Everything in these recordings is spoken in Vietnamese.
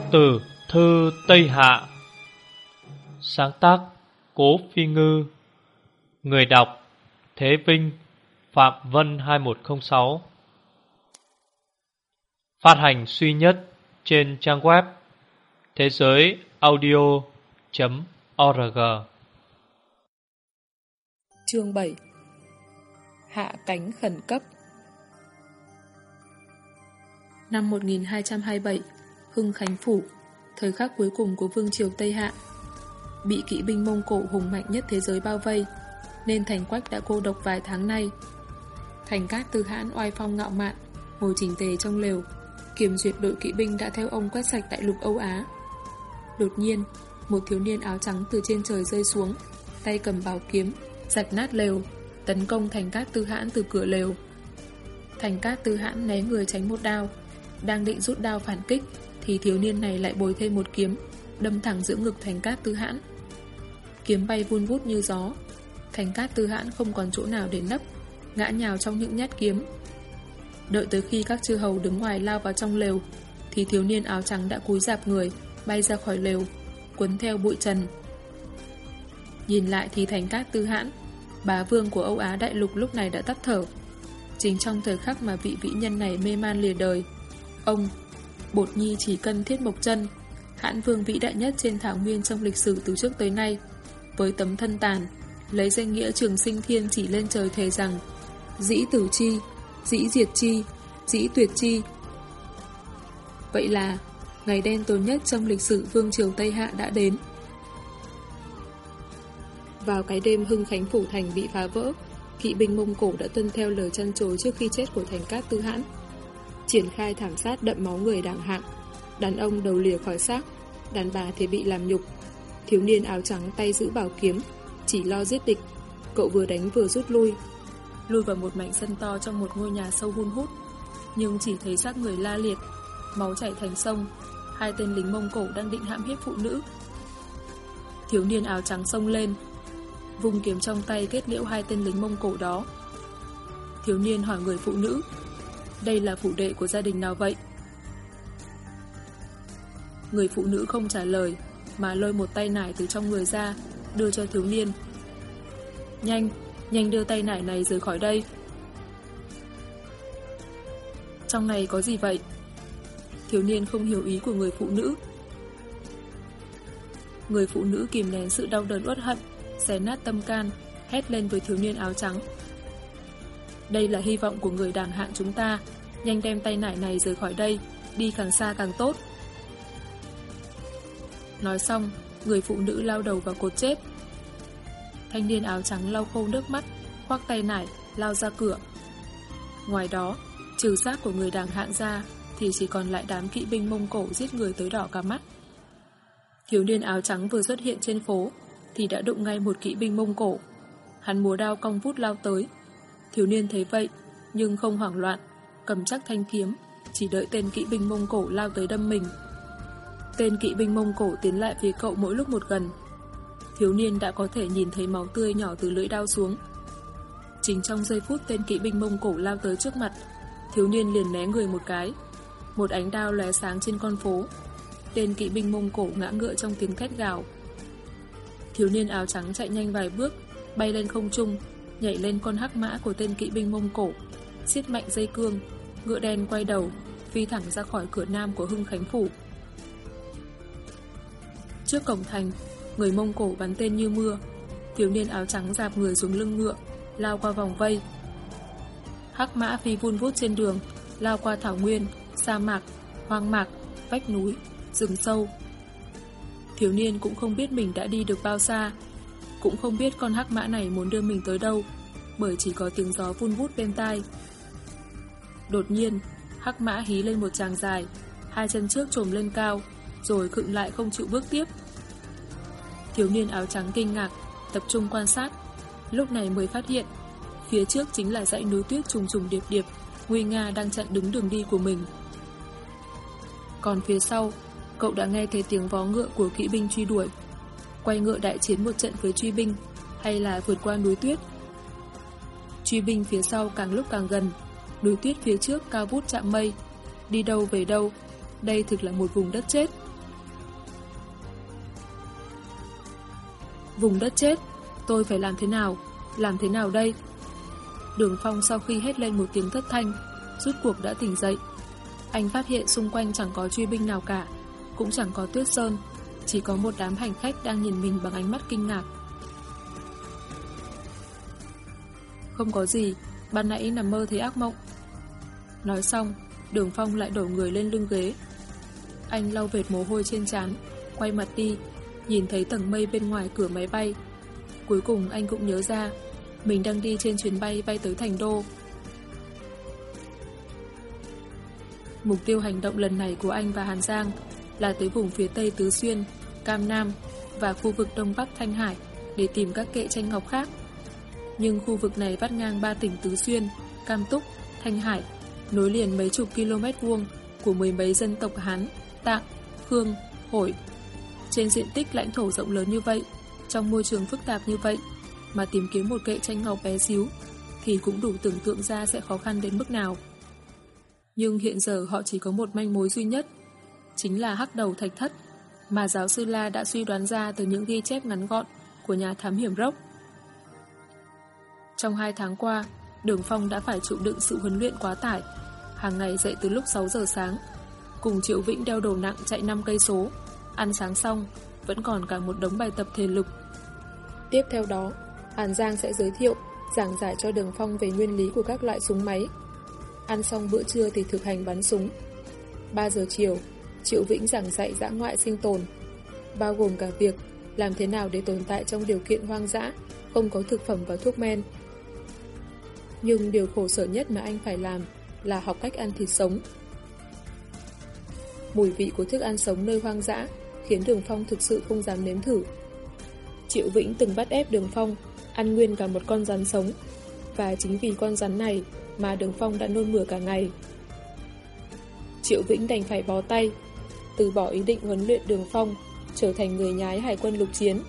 Tử thư Tây Hạ. Sáng tác Cố Phi Ngư. Người đọc Thế Vinh, Phạm Vân 2106. Phát hành duy nhất trên trang web thế giới audio.org. Chương 7. Hạ cánh khẩn cấp. Năm 1227, Hưng Khánh Phủ, thời khắc cuối cùng của vương triều Tây Hạ, bị kỵ binh Mông Cổ hùng mạnh nhất thế giới bao vây, nên thành Quách đã cô độc vài tháng nay. Thành Cát Tư Hãn oai phong ngạo mạn, ngồi chỉnh tề trong lều, kiểm duyệt đội kỵ binh đã theo ông quét sạch đại lục Âu Á. Đột nhiên, một thiếu niên áo trắng từ trên trời rơi xuống, tay cầm bảo kiếm, rạch nát lều, tấn công Thành Cát Tư Hãn từ cửa lều. Thành Cát Tư Hãn né người tránh một đao, đang định rút đao phản kích thì thiếu niên này lại bồi thêm một kiếm, đâm thẳng giữa ngực Thành Cát Tư Hãn. Kiếm bay vun vút như gió, Thành Cát Tư Hãn không còn chỗ nào để nấp, ngã nhào trong những nhát kiếm. Đợi tới khi các chư hầu đứng ngoài lao vào trong lều thì thiếu niên áo trắng đã cúi rạp người, bay ra khỏi lều, quấn theo bụi trần. Nhìn lại thì Thành Cát Tư Hãn, bá vương của Âu Á đại lục lúc này đã tắt thở. Chính trong thời khắc mà vị vĩ nhân này mê man lìa đời, ông, Bột Nhi Chỉ Cân Thiết Mộc Chân, hãn vương vĩ đại nhất trên thảo nguyên trong lịch sử từ trước tới nay, với tấm thân tàn, lấy danh nghĩa Trường Sinh Thiên chỉ lên trời thề rằng: dĩ tử chi, dĩ diệt chi, dĩ tuyệt chi. Vậy là ngày đen tối nhất trong lịch sử vương triều Tây Hạ đã đến. Vào cái đêm Hưng Khánh Phủ thành bị phá vỡ, kỵ binh Mông Cổ đã tuân theo lời trăn trối trước khi chết của Thành Cát Tư Hãn, triển khai thảm sát đậm máu người đẳng hạng. Đàn ông đầu lìa khỏi xác, đàn bà thì bị làm nhục. Thiếu niên áo trắng tay giữ bảo kiếm, chỉ lo giết địch. Cậu vừa đánh vừa rút lui vào một mảnh sân to trong một ngôi nhà sâu hun hút, nhưng chỉ thấy xác người la liệt, máu chảy thành sông. Hai tên lính Mông Cổ đang định hãm hiếp phụ nữ. Thiếu niên áo trắng xông lên, vùng kiếm trong tay kết liễu hai tên lính Mông Cổ đó. Thiếu niên hỏi người phụ nữ: đây là phủ đệ của gia đình nào vậy? Người phụ nữ không trả lời, mà lôi một tay nải từ trong người ra, đưa cho thiếu niên. Nhanh đưa tay nải này rời khỏi đây. Trong này có gì vậy? Thiếu niên không hiểu ý của người phụ nữ. Người phụ nữ kìm nén sự đau đớn uất hận, xé nát tâm can, hét lên với thiếu niên áo trắng: đây là hy vọng của người đảng hạng chúng ta, nhanh đem tay nải này rời khỏi đây, đi càng xa càng tốt. Nói xong, người phụ nữ lao đầu vào cột chết. Thanh niên áo trắng lau khô nước mắt, khoác tay nải, lao ra cửa. Ngoài đó, trừ xác của người đảng hạng ra thì chỉ còn lại đám kỵ binh Mông Cổ giết người tới đỏ cả mắt. Thiếu niên áo trắng vừa xuất hiện trên phố thì đã đụng ngay một kỵ binh Mông Cổ. Hắn múa đao cong vút lao tới. Thiếu niên thấy vậy nhưng không hoảng loạn, cầm chắc thanh kiếm, chỉ đợi tên kỵ binh Mông Cổ lao tới đâm mình. Tên kỵ binh Mông Cổ tiến lại phía cậu mỗi lúc một gần. Thiếu niên đã có thể nhìn thấy máu tươi nhỏ từ lưỡi đao xuống. Chính trong giây phút tên kỵ binh Mông Cổ lao tới trước mặt, thiếu niên liền né người một cái. Một ánh đao lóe sáng trên con phố. Tên kỵ binh Mông Cổ ngã ngựa trong tiếng thét gào. Thiếu niên áo trắng chạy nhanh vài bước, bay lên không trung, nhảy lên con hắc mã của tên kỵ binh Mông Cổ, siết mạnh dây cương, ngựa đen quay đầu, phi thẳng ra khỏi cửa nam của Hưng Khánh Phủ. Trước cổng thành, người Mông Cổ bắn tên như mưa. Thiếu niên áo trắng dạp người xuống lưng ngựa, lao qua vòng vây. Hắc mã phi vun vút trên đường, lao qua thảo nguyên, sa mạc, hoang mạc, vách núi, rừng sâu. Thiếu niên cũng không biết mình đã đi được bao xa, cũng không biết con hắc mã này muốn đưa mình tới đâu, bởi chỉ có tiếng gió vun vút bên tai. Đột nhiên, hắc mã hí lên một tràng dài, hai chân trước trồm lên cao, rồi khựng lại không chịu bước tiếp. Thiếu niên áo trắng kinh ngạc, tập trung quan sát, lúc này mới phát hiện phía trước chính là dãy núi tuyết trùng trùng điệp điệp, nguy nga đang chặn đứng đường đi của mình. Còn phía sau, cậu đã nghe thấy tiếng vó ngựa của kỵ binh truy đuổi. Quay ngựa đại chiến một trận với truy binh, hay là vượt qua núi tuyết? Truy binh phía sau càng lúc càng gần, núi tuyết phía trước cao vút chạm mây. Đi đâu về đâu, đây thực là một vùng đất chết. Vùng đất chết, tôi phải làm thế nào? Làm thế nào đây? Đường Phong sau khi hét lên một tiếng thất thanh, rút cuộc đã tỉnh dậy. Anh phát hiện xung quanh chẳng có truy binh nào cả, cũng chẳng có Tuyết Sơn, chỉ có một đám hành khách đang nhìn mình bằng ánh mắt kinh ngạc. Không có gì, ban nãy nằm mơ thấy ác mộng. Nói xong, Đường Phong lại đổ người lên lưng ghế. Anh lau vệt mồ hôi trên trán, quay mặt đi, nhìn thấy tầng mây bên ngoài cửa máy bay. Cuối cùng anh cũng nhớ ra, mình đang đi trên chuyến bay bay tới Thành Đô. Mục tiêu hành động lần này của anh và Hàn Giang là tới vùng phía Tây Tứ Xuyên, Cam Nam và khu vực Đông Bắc Thanh Hải để tìm các kệ tranh ngọc khác. Nhưng khu vực này vắt ngang 3 tỉnh Tứ Xuyên, Cam Túc, Thanh Hải, nối liền mấy chục km vuông của mười mấy dân tộc Hán, Tạng, Khương, Hổi. Trên diện tích lãnh thổ rộng lớn như vậy, trong môi trường phức tạp như vậy, mà tìm kiếm một kệ tranh ngọc bé xíu thì cũng đủ tưởng tượng ra sẽ khó khăn đến mức nào. Nhưng hiện giờ họ chỉ có một manh mối duy nhất, chính là hắc đầu thạch thất mà giáo sư La đã suy đoán ra từ những ghi chép ngắn gọn của nhà thám hiểm Rock. Trong 2 tháng qua, Đường Phong đã phải chịu đựng sự huấn luyện quá tải, hàng ngày dậy từ lúc 6 giờ sáng, cùng Triệu Vĩnh đeo đồ nặng chạy 5 cây số, ăn sáng xong vẫn còn cả một đống bài tập thể lực. Tiếp theo đó, Hàn Giang sẽ giới thiệu, giảng giải cho Đường Phong về nguyên lý của các loại súng máy. Ăn xong bữa trưa thì thực hành bắn súng. 3 giờ chiều, Triệu Vĩnh giảng dạy dã ngoại sinh tồn, bao gồm cả việc làm thế nào để tồn tại trong điều kiện hoang dã, không có thực phẩm và thuốc men. Nhưng điều khổ sở nhất mà anh phải làm là học cách ăn thịt sống. Mùi vị của thức ăn sống nơi hoang dã khiến Đường Phong thực sự không dám nếm thử. Triệu Vĩnh từng bắt ép Đường Phong ăn nguyên cả một con rắn sống, và chính vì con rắn này mà Đường Phong đã nôn mửa cả ngày. Triệu Vĩnh đành phải bó tay, từ bỏ ý định huấn luyện Đường Phong trở thành người nhái hải quân lục chiến.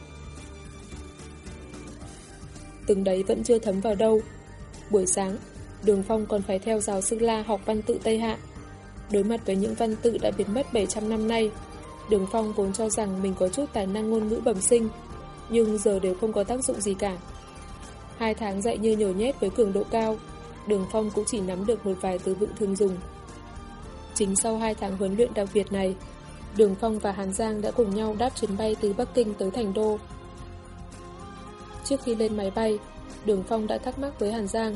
Từng đấy vẫn chưa thấm vào đâu. Buổi sáng, Đường Phong còn phải theo giáo sư La học văn tự Tây Hạ. Đối mặt với những văn tự đã biến mất 700 năm nay, Đường Phong vốn cho rằng mình có chút tài năng ngôn ngữ bẩm sinh, nhưng giờ đều không có tác dụng gì cả. 2 tháng dạy như nhồi nhét với cường độ cao, Đường Phong cũng chỉ nắm được một vài từ vựng thường dùng. Chính sau 2 tháng huấn luyện đặc biệt này, Đường Phong và Hàn Giang đã cùng nhau đáp chuyến bay từ Bắc Kinh tới Thành Đô. Trước khi lên máy bay, Đường Phong đã thắc mắc với Hàn Giang: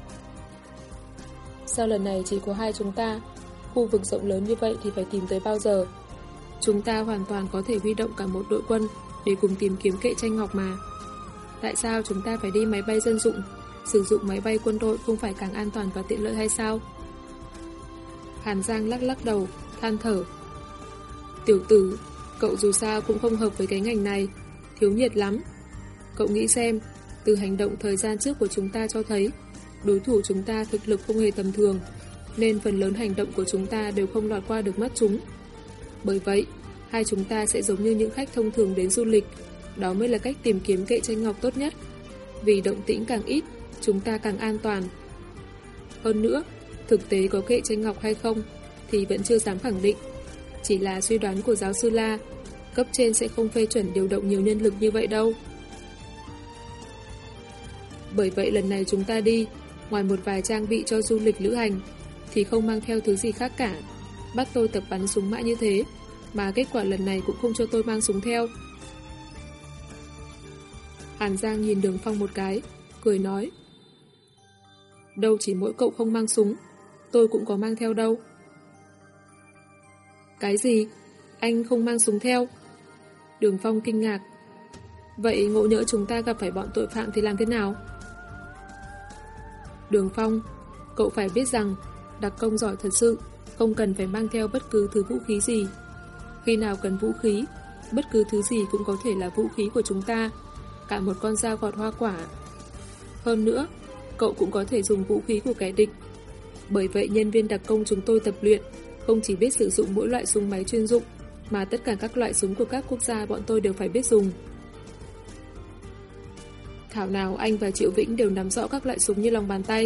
sao lần này chỉ có 2 chúng ta? Khu vực rộng lớn như vậy thì phải tìm tới bao giờ? Chúng ta hoàn toàn có thể huy động cả một đội quân để cùng tìm kiếm kệ tranh ngọc mà. Tại sao chúng ta phải đi máy bay dân dụng? Sử dụng máy bay quân đội không phải càng an toàn và tiện lợi hay sao? Hàn Giang lắc lắc đầu, than thở: tiểu tử, cậu dù sao cũng không hợp với cái ngành này, thiếu nhiệt lắm. Cậu nghĩ xem, từ hành động thời gian trước của chúng ta cho thấy đối thủ chúng ta thực lực không hề tầm thường, nên phần lớn hành động của chúng ta đều không lọt qua được mắt chúng. Bởi vậy, 2 chúng ta sẽ giống như những khách thông thường đến du lịch. Đó mới là cách tìm kiếm kệ tranh ngọc tốt nhất. Vì động tĩnh càng ít, chúng ta càng an toàn. Hơn nữa, thực tế có kệ tranh ngọc hay không thì vẫn chưa dám khẳng định. Chỉ là suy đoán của giáo sư La, cấp trên sẽ không phê chuẩn điều động nhiều nhân lực như vậy đâu. Bởi vậy lần này chúng ta đi, ngoài một vài trang bị cho du lịch lữ hành, thì không mang theo thứ gì khác cả. Bắt tôi tập bắn súng mãi như thế, mà kết quả lần này cũng không cho tôi mang súng theo. Hàn Giang nhìn Đường Phong một cái, cười nói: đâu chỉ mỗi cậu không mang súng, tôi cũng có mang theo đâu. Cái gì? Anh không mang súng theo? Đường Phong kinh ngạc. Vậy ngộ nhỡ chúng ta gặp phải bọn tội phạm thì làm thế nào? Đường Phong, cậu phải biết rằng đặc công giỏi thật sự không cần phải mang theo bất cứ thứ vũ khí gì. Khi nào cần vũ khí, bất cứ thứ gì cũng có thể là vũ khí của chúng ta, cả một con dao gọt hoa quả. Hơn nữa, cậu cũng có thể dùng vũ khí của kẻ địch. Bởi vậy nhân viên đặc công chúng tôi tập luyện không chỉ biết sử dụng mỗi loại súng máy chuyên dụng, mà tất cả các loại súng của các quốc gia bọn tôi đều phải biết dùng. Thảo nào anh và Triệu Vĩnh đều nắm rõ các loại súng như lòng bàn tay.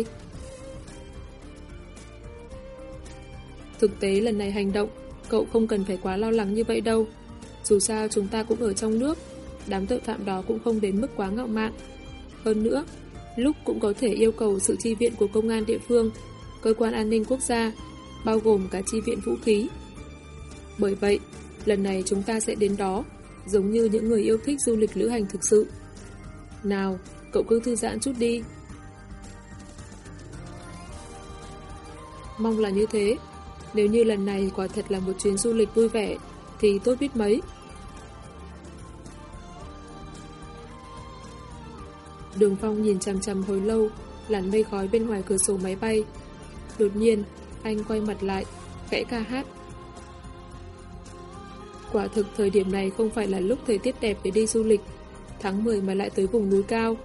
Thực tế lần này hành động, cậu không cần phải quá lo lắng như vậy đâu. Dù sao chúng ta cũng ở trong nước, đám tội phạm đó cũng không đến mức quá ngạo mạn. Hơn nữa, lúc cũng có thể yêu cầu sự chi viện của công an địa phương, cơ quan an ninh quốc gia, bao gồm cả chi viện vũ khí. Bởi vậy, lần này chúng ta sẽ đến đó, giống như những người yêu thích du lịch lữ hành thực sự. Nào, cậu cứ thư giãn chút đi. Mong là như thế. Nếu như lần này quả thật là một chuyến du lịch vui vẻ, thì tốt biết mấy. Đường Phong nhìn chằm chằm hồi lâu làn mây khói bên ngoài cửa sổ máy bay. Đột nhiên, anh quay mặt lại, khẽ ca hát. Quả thực thời điểm này không phải là lúc thời tiết đẹp để đi du lịch. Tháng 10 mà lại tới vùng núi cao.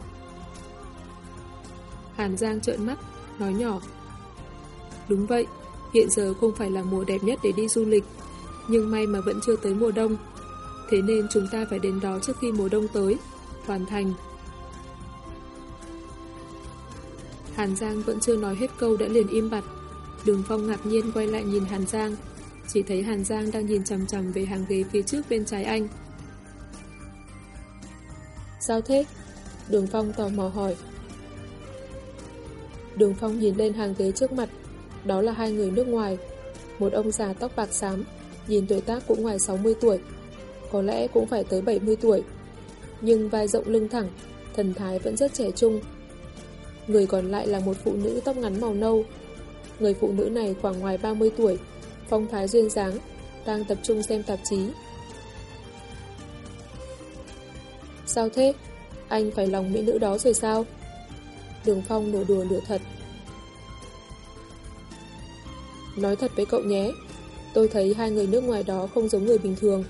Hàn Giang trợn mắt, nói nhỏ. Đúng vậy, hiện giờ không phải là mùa đẹp nhất để đi du lịch, nhưng may mà vẫn chưa tới mùa đông. Thế nên chúng ta phải đến đó trước khi mùa đông tới, hoàn thành. Hàn Giang vẫn chưa nói hết câu đã liền im bặt. Đường Phong ngạc nhiên quay lại nhìn Hàn Giang, chỉ thấy Hàn Giang đang nhìn chằm chằm về hàng ghế phía trước bên trái anh. Sao thế? Đường Phong tò mò hỏi. Đường Phong nhìn lên hàng ghế trước mặt. Đó là hai người nước ngoài. Một ông già tóc bạc xám, nhìn tuổi tác cũng ngoài 60 tuổi, có lẽ cũng phải tới 70 tuổi, nhưng vai rộng lưng thẳng, thần thái vẫn rất trẻ trung. Người còn lại là một phụ nữ tóc ngắn màu nâu. Người phụ nữ này khoảng ngoài 30 tuổi, phong thái duyên dáng, đang tập trung xem tạp chí. Sao thế? Anh phải lòng mỹ nữ đó rồi sao? Đường Phong nửa đùa nửa thật. Nói thật với cậu nhé, tôi thấy hai người nước ngoài đó không giống người bình thường.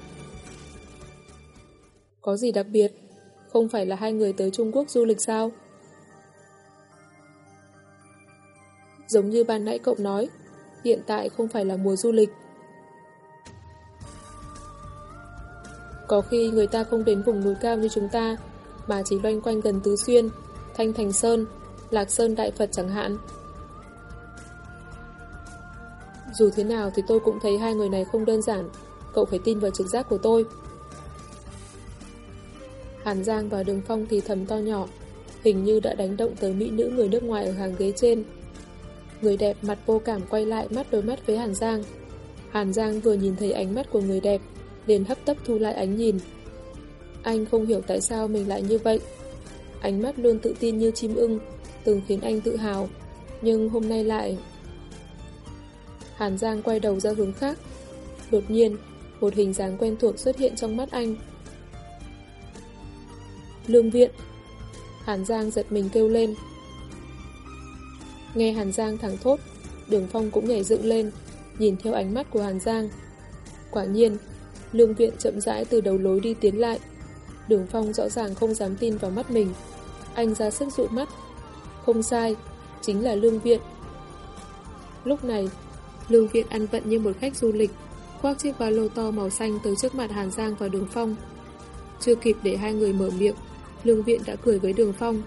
Có gì đặc biệt? Không phải là hai người tới Trung Quốc du lịch sao? Giống như ban nãy cậu nói, hiện tại không phải là mùa du lịch. Có khi người ta không đến vùng núi cao như chúng ta, mà chỉ loanh quanh gần Tứ Xuyên, Thanh Thành Sơn, Lạc Sơn Đại Phật chẳng hạn. Dù thế nào thì tôi cũng thấy hai người này không đơn giản. Cậu phải tin vào trực giác của tôi. Hàn Giang và Đường Phong thì thầm to nhỏ, hình như đã đánh động tới mỹ nữ người nước ngoài ở hàng ghế trên. Người đẹp mặt vô cảm quay lại mắt đôi mắt với Hàn Giang. Hàn Giang vừa nhìn thấy ánh mắt của người đẹp, liền hấp tấp thu lại ánh nhìn. Anh không hiểu tại sao mình lại như vậy. Ánh mắt luôn tự tin như chim ưng, từng khiến anh tự hào, nhưng hôm nay lại... Hàn Giang quay đầu ra hướng khác. Đột nhiên, một hình dáng quen thuộc xuất hiện trong mắt anh. Lương Viện. Hàn Giang giật mình kêu lên. Nghe Hàn Giang thẳng thốt, Đường Phong cũng nhảy dựng lên, nhìn theo ánh mắt của Hàn Giang. Quả nhiên, Lương Viện chậm rãi từ đầu lối đi tiến lại. Đường Phong rõ ràng không dám tin vào mắt mình. Anh ra sức dụi mắt. Không sai, chính là Lương Viện. Lúc này, Lương Viện ăn vận như một khách du lịch, khoác chiếc ba lô to màu xanh tới trước mặt Hàn Giang và Đường Phong. Chưa kịp để hai người mở miệng, Lương Viện đã cười với Đường Phong.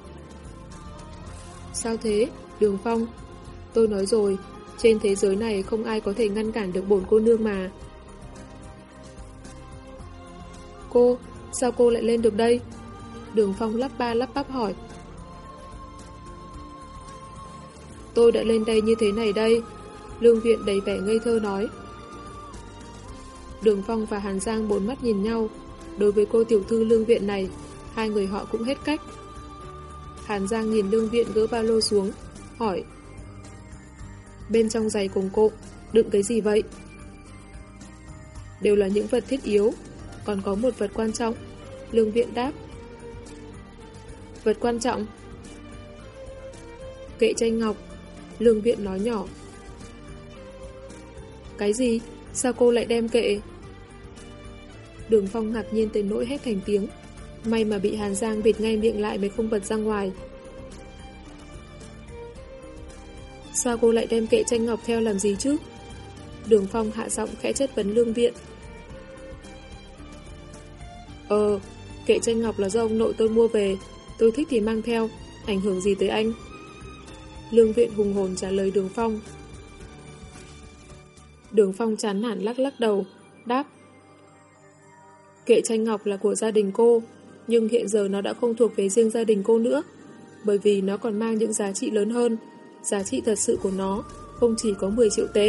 Sao thế, Đường Phong? Tôi nói rồi, trên thế giới này không ai có thể ngăn cản được bổn cô nương mà. Cô, sao cô lại lên được đây? Đường Phong lắp ba lắp bắp hỏi. Tôi đã lên đây như thế này đây. Lương Viện đầy vẻ ngây thơ nói. Đường Phong và Hàn Giang bốn mắt nhìn nhau. Đối với cô tiểu thư Lương Viện này, hai người họ cũng hết cách. Hàn Giang nhìn Lương Viện gỡ ba lô xuống, hỏi. Bên trong giày cùng cô đựng cái gì vậy? Đều là những vật thiết yếu, còn có một vật quan trọng. Lương Viện đáp. Vật quan trọng? Kệ tranh ngọc. Lương Viện nói nhỏ. Cái gì? Sao cô lại đem kệ? Đường Phong ngạc nhiên tới nỗi hét thành tiếng. May mà bị Hàn Giang bịt ngay miệng lại mới không bật ra ngoài. Sao cô lại đem kệ tranh ngọc theo làm gì chứ? Đường Phong hạ giọng khẽ chất vấn Lương Viện. Kệ tranh ngọc là do ông nội tôi mua về. Tôi thích thì mang theo, ảnh hưởng gì tới anh? Lương Viện hùng hồn trả lời Đường Phong. Đường Phong chán nản lắc lắc đầu, đáp. Kệ tranh ngọc là của gia đình cô, nhưng hiện giờ nó đã không thuộc về riêng gia đình cô nữa, bởi vì nó còn mang những giá trị lớn hơn. Giá trị thật sự của nó không chỉ có 10 triệu tệ.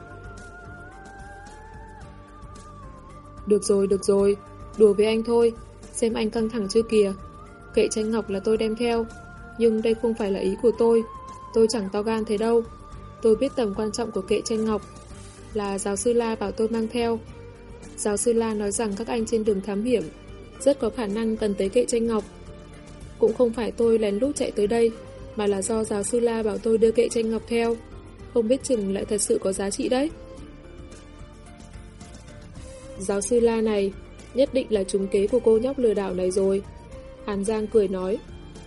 Được rồi, đùa với anh thôi, xem anh căng thẳng chưa kìa. Kệ tranh ngọc là tôi đem theo, nhưng đây không phải là ý của tôi chẳng to gan thế đâu. Tôi biết tầm quan trọng của kệ tranh ngọc, là giáo sư La bảo tôi mang theo. Giáo sư La nói rằng các anh trên đường thám hiểm rất có khả năng cần tới kệ tranh ngọc. Cũng không phải tôi lén lút chạy tới đây, mà là do giáo sư La bảo tôi đưa kệ tranh ngọc theo. Không biết chừng lại thật sự có giá trị đấy. Giáo sư La này nhất định là trúng kế của cô nhóc lừa đảo này rồi. Hàn Giang cười nói.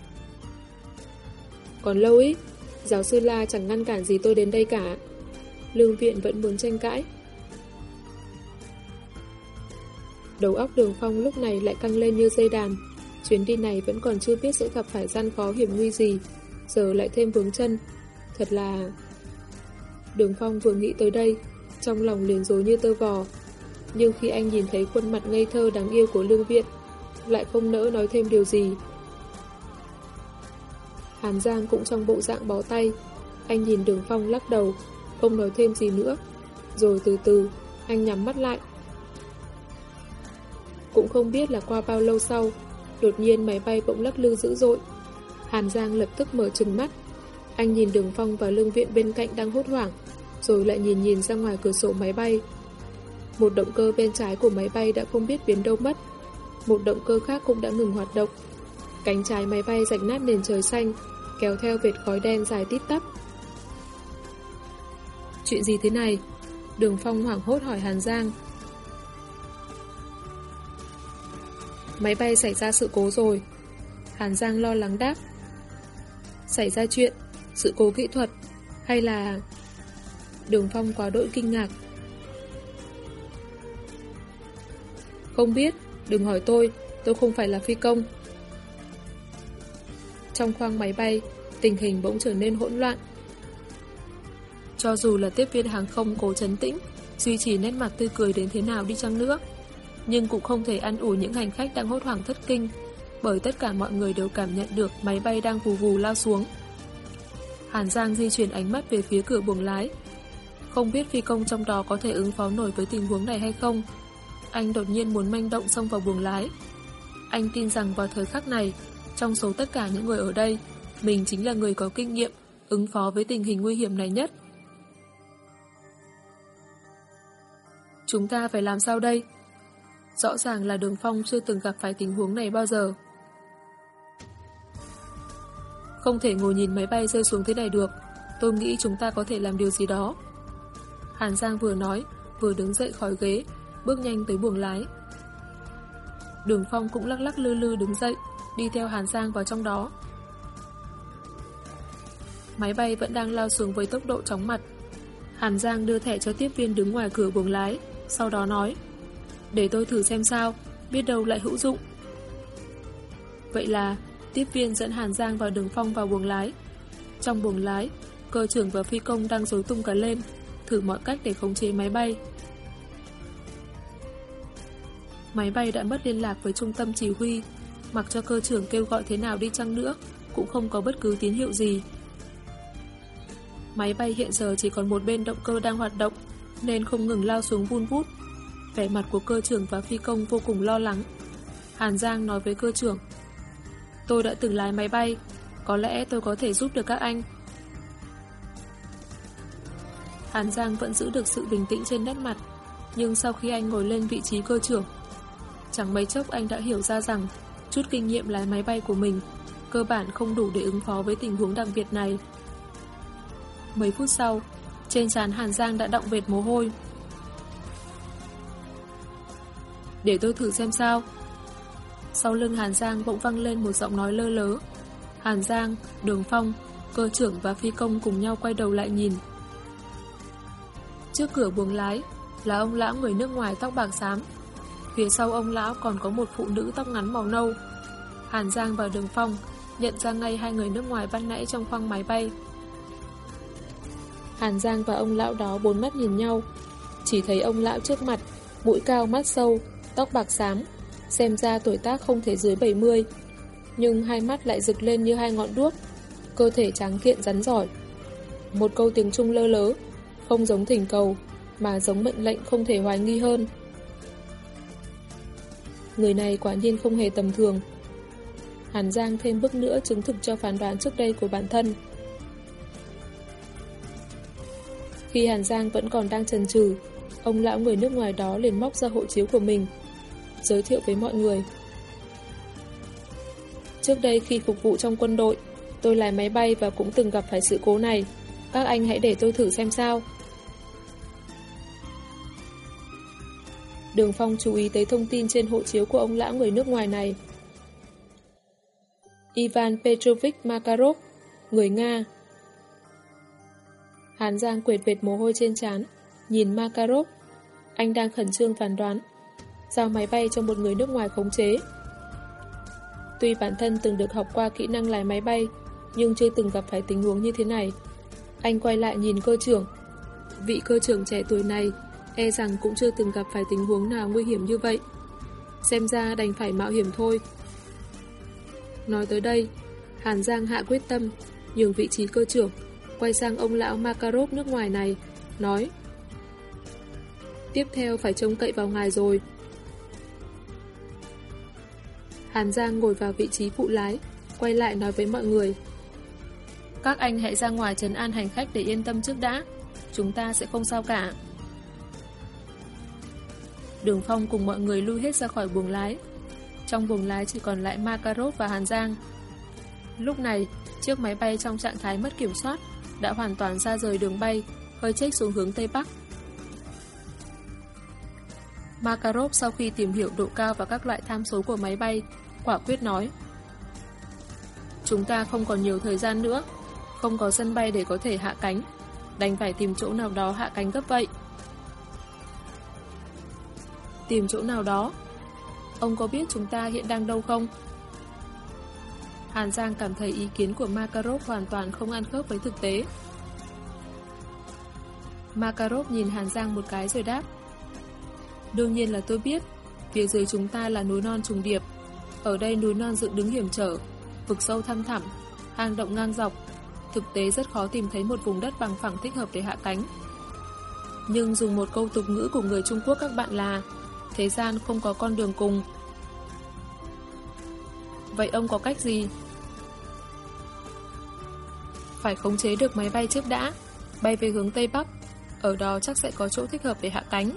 Còn lâu ý, giáo sư La chẳng ngăn cản gì tôi đến đây cả. Lương Viện vẫn muốn tranh cãi. Đầu óc Đường Phong lúc này lại căng lên như dây đàn. Chuyến đi này vẫn còn chưa biết sẽ gặp phải gian khó hiểm nguy gì, giờ lại thêm vướng chân. Thật là... Đường Phong vừa nghĩ tới đây, trong lòng liền rối như tơ vò. Nhưng khi anh nhìn thấy khuôn mặt ngây thơ đáng yêu của Lương Viện, lại không nỡ nói thêm điều gì. Hàn Giang cũng trong bộ dạng bó tay. Anh nhìn Đường Phong lắc đầu, không nói thêm gì nữa. Rồi từ từ, anh nhắm mắt lại. Cũng không biết là qua bao lâu sau, đột nhiên máy bay bỗng lắc lư dữ dội. Hàn Giang lập tức mở trừng mắt. Anh nhìn Đường Phong và Lương Viện bên cạnh đang hốt hoảng, rồi lại nhìn ra ngoài cửa sổ máy bay. Một động cơ bên trái của máy bay đã không biết biến đâu mất. Một động cơ khác cũng đã ngừng hoạt động. Cánh trái máy bay rạch nát nền trời xanh, kéo theo vệt khói đen dài tít tắp. Chuyện gì thế này? Đường Phong hoảng hốt hỏi Hàn Giang. Máy bay xảy ra sự cố rồi. Hàn Giang lo lắng đáp. Xảy ra chuyện, sự cố kỹ thuật, hay là... Đường Phong quá đỗi kinh ngạc. Không biết, đừng hỏi tôi không phải là phi công. Trong khoang máy bay, tình hình bỗng trở nên hỗn loạn. Cho dù là tiếp viên hàng không cố trấn tĩnh, duy trì nét mặt tươi cười đến thế nào đi chăng nữa, nhưng cũng không thể an ủi những hành khách đang hốt hoảng thất kinh, bởi tất cả mọi người đều cảm nhận được máy bay đang vù vù lao xuống. Hàn Giang di chuyển ánh mắt về phía cửa buồng lái. Không biết phi công trong đó có thể ứng phó nổi với tình huống này hay không. Anh đột nhiên muốn manh động xông vào buồng lái. Anh tin rằng vào thời khắc này, trong số tất cả những người ở đây, mình chính là người có kinh nghiệm ứng phó với tình hình nguy hiểm này nhất. Chúng ta phải làm sao đây? Rõ ràng là Đường Phong chưa từng gặp phải tình huống này bao giờ. Không thể ngồi nhìn máy bay rơi xuống thế này được. Tôi nghĩ chúng ta có thể làm điều gì đó. Hàn Giang vừa nói, vừa đứng dậy khỏi ghế, bước nhanh tới buồng lái. Đường Phong cũng lắc lắc lư lư đứng dậy, đi theo Hàn Giang vào trong đó. Máy bay vẫn đang lao xuống với tốc độ chóng mặt. Hàn Giang đưa thẻ cho tiếp viên đứng ngoài cửa buồng lái, sau đó nói: để tôi thử xem sao, biết đâu lại hữu dụng. Vậy là tiếp viên dẫn Hàn Giang và Đường Phong vào buồng lái. Trong buồng lái, cơ trưởng và phi công đang rối tung cả lên, thử mọi cách để khống chế máy bay. Máy bay đã mất liên lạc với trung tâm chỉ huy, mặc cho cơ trưởng kêu gọi thế nào đi chăng nữa, cũng không có bất cứ tín hiệu gì. Máy bay hiện giờ chỉ còn một bên động cơ đang hoạt động, nên không ngừng lao xuống vun vút. Vẻ mặt của cơ trưởng và phi công vô cùng lo lắng. Hàn Giang nói với cơ trưởng: tôi đã từng lái máy bay, có lẽ tôi có thể giúp được các anh. Hàn Giang vẫn giữ được sự bình tĩnh trên nét mặt, nhưng sau khi anh ngồi lên vị trí cơ trưởng, chẳng mấy chốc anh đã hiểu ra rằng chút kinh nghiệm lái máy bay của mình cơ bản không đủ để ứng phó với tình huống đặc biệt này. Mấy phút sau, trên trán Hàn Giang đã đọng vệt mồ hôi. Để tôi thử xem sao. Sau lưng Hàn Giang bỗng vang lên một giọng nói lơ lớ. Hàn Giang, Đường Phong, cơ trưởng và phi công cùng nhau quay đầu lại nhìn. Trước cửa buồng lái là ông lão người nước ngoài tóc bạc xám. Phía sau ông lão còn có một phụ nữ tóc ngắn màu nâu. Hàn Giang và Đường Phong nhận ra ngay hai người nước ngoài ban nãy trong khoang máy bay. Hàn Giang và ông lão đó bốn mắt nhìn nhau. Chỉ thấy ông lão trước mặt, mũi cao mắt sâu, tóc bạc xám, Xem ra tuổi tác không thể dưới 70, nhưng hai mắt lại rực lên như hai ngọn đuốc, cơ thể tráng kiện rắn giỏi. Một câu tiếng Trung lơ lớ, không giống thỉnh cầu, mà giống mệnh lệnh không thể hoài nghi hơn. Người này quả nhiên không hề tầm thường. Hàn Giang thêm bước nữa chứng thực cho phán đoán trước đây của bản thân. Khi Hàn Giang vẫn còn đang chần chừ, ông lão người nước ngoài đó liền móc ra hộ chiếu của mình, giới thiệu với mọi người. Trước đây khi phục vụ trong quân đội, tôi lái máy bay và cũng từng gặp phải sự cố này. Các anh hãy để tôi thử xem sao. Đường Phong chú ý tới thông tin trên hộ chiếu của ông lão người nước ngoài này. Ivan Petrovich Makarov, người Nga. Hàn Giang quệt vệt mồ hôi trên trán, nhìn Makarov. Anh đang khẩn trương phán đoán, giao máy bay cho một người nước ngoài khống chế. Tuy bản thân từng được học qua kỹ năng lái máy bay, nhưng chưa từng gặp phải tình huống như thế này. Anh quay lại nhìn cơ trưởng. Vị cơ trưởng trẻ tuổi này e rằng cũng chưa từng gặp phải tình huống nào nguy hiểm như vậy. Xem ra đành phải mạo hiểm thôi. Nói tới đây, Hàn Giang hạ quyết tâm, nhường vị trí cơ trưởng, quay sang ông lão Makarov nước ngoài này, nói: tiếp theo phải trông cậy vào ngài rồi. Hàn Giang ngồi vào vị trí phụ lái, quay lại nói với mọi người: các anh hãy ra ngoài trấn an hành khách để yên tâm trước đã. Chúng ta sẽ không sao cả. Đường Phong cùng mọi người lui hết ra khỏi buồng lái. Trong buồng lái chỉ còn lại Makarov và Hàn Giang. Lúc này, chiếc máy bay trong trạng thái mất kiểm soát đã hoàn toàn ra rời đường bay, hơi chếch xuống hướng Tây Bắc. Makarov sau khi tìm hiểu độ cao và các loại tham số của máy bay, quả quyết nói: chúng ta không còn nhiều thời gian nữa, không có sân bay để có thể hạ cánh, đành phải tìm chỗ nào đó hạ cánh gấp vậy. Tìm chỗ nào đó? Ông có biết chúng ta hiện đang đâu không? Hàn Giang cảm thấy ý kiến của Makarov hoàn toàn không ăn khớp với thực tế. Makarov nhìn Hàn Giang một cái rồi đáp: đương nhiên là tôi biết. Phía dưới chúng ta là núi non trùng điệp. Ở đây núi non dựng đứng hiểm trở, vực sâu thăm thẳm, hang động ngang dọc. Thực tế rất khó tìm thấy một vùng đất bằng phẳng thích hợp để hạ cánh. Nhưng dùng một câu tục ngữ của người Trung Quốc các bạn là: thế gian không có con đường cùng. Vậy ông có cách gì? Phải khống chế được máy bay trước đã, bay về hướng Tây Bắc. Ở đó chắc sẽ có chỗ thích hợp để hạ cánh.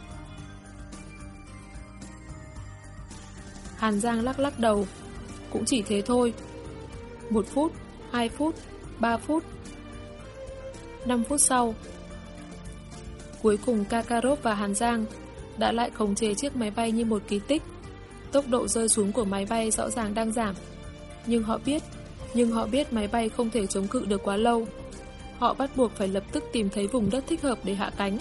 Hàn Giang lắc lắc đầu: cũng chỉ thế thôi. 1 phút, 2 phút, 3 phút, 5 phút sau, cuối cùng Kakarov và Hàn Giang đã lại khống chế chiếc máy bay như một kỳ tích. Tốc độ rơi xuống của máy bay rõ ràng đang giảm, nhưng họ biết máy bay không thể chống cự được quá lâu. Họ bắt buộc phải lập tức tìm thấy vùng đất thích hợp để hạ cánh.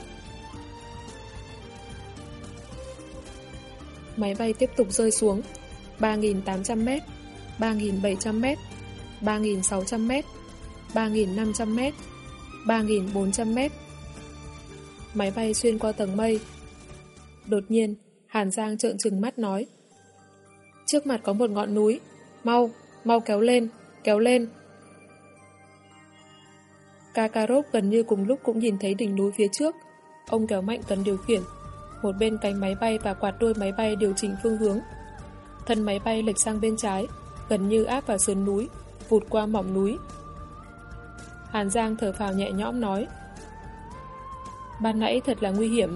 Máy bay tiếp tục rơi xuống. 3.800m, 3.700m, 3.600m, 3.500m, 3.400m. Máy bay xuyên qua tầng mây. Đột nhiên, Hàn Giang trợn trừng mắt nói: trước mặt có một ngọn núi, mau kéo lên, kéo lên. Kakarov gần như cùng lúc cũng nhìn thấy đỉnh núi phía trước. Ông kéo mạnh cần điều khiển, một bên cánh máy bay và quạt đuôi máy bay điều chỉnh phương hướng. Thân máy bay lệch sang bên trái, gần như áp vào sườn núi, vụt qua mỏm núi. Hàn Giang thở phào nhẹ nhõm nói: ban nãy thật là nguy hiểm.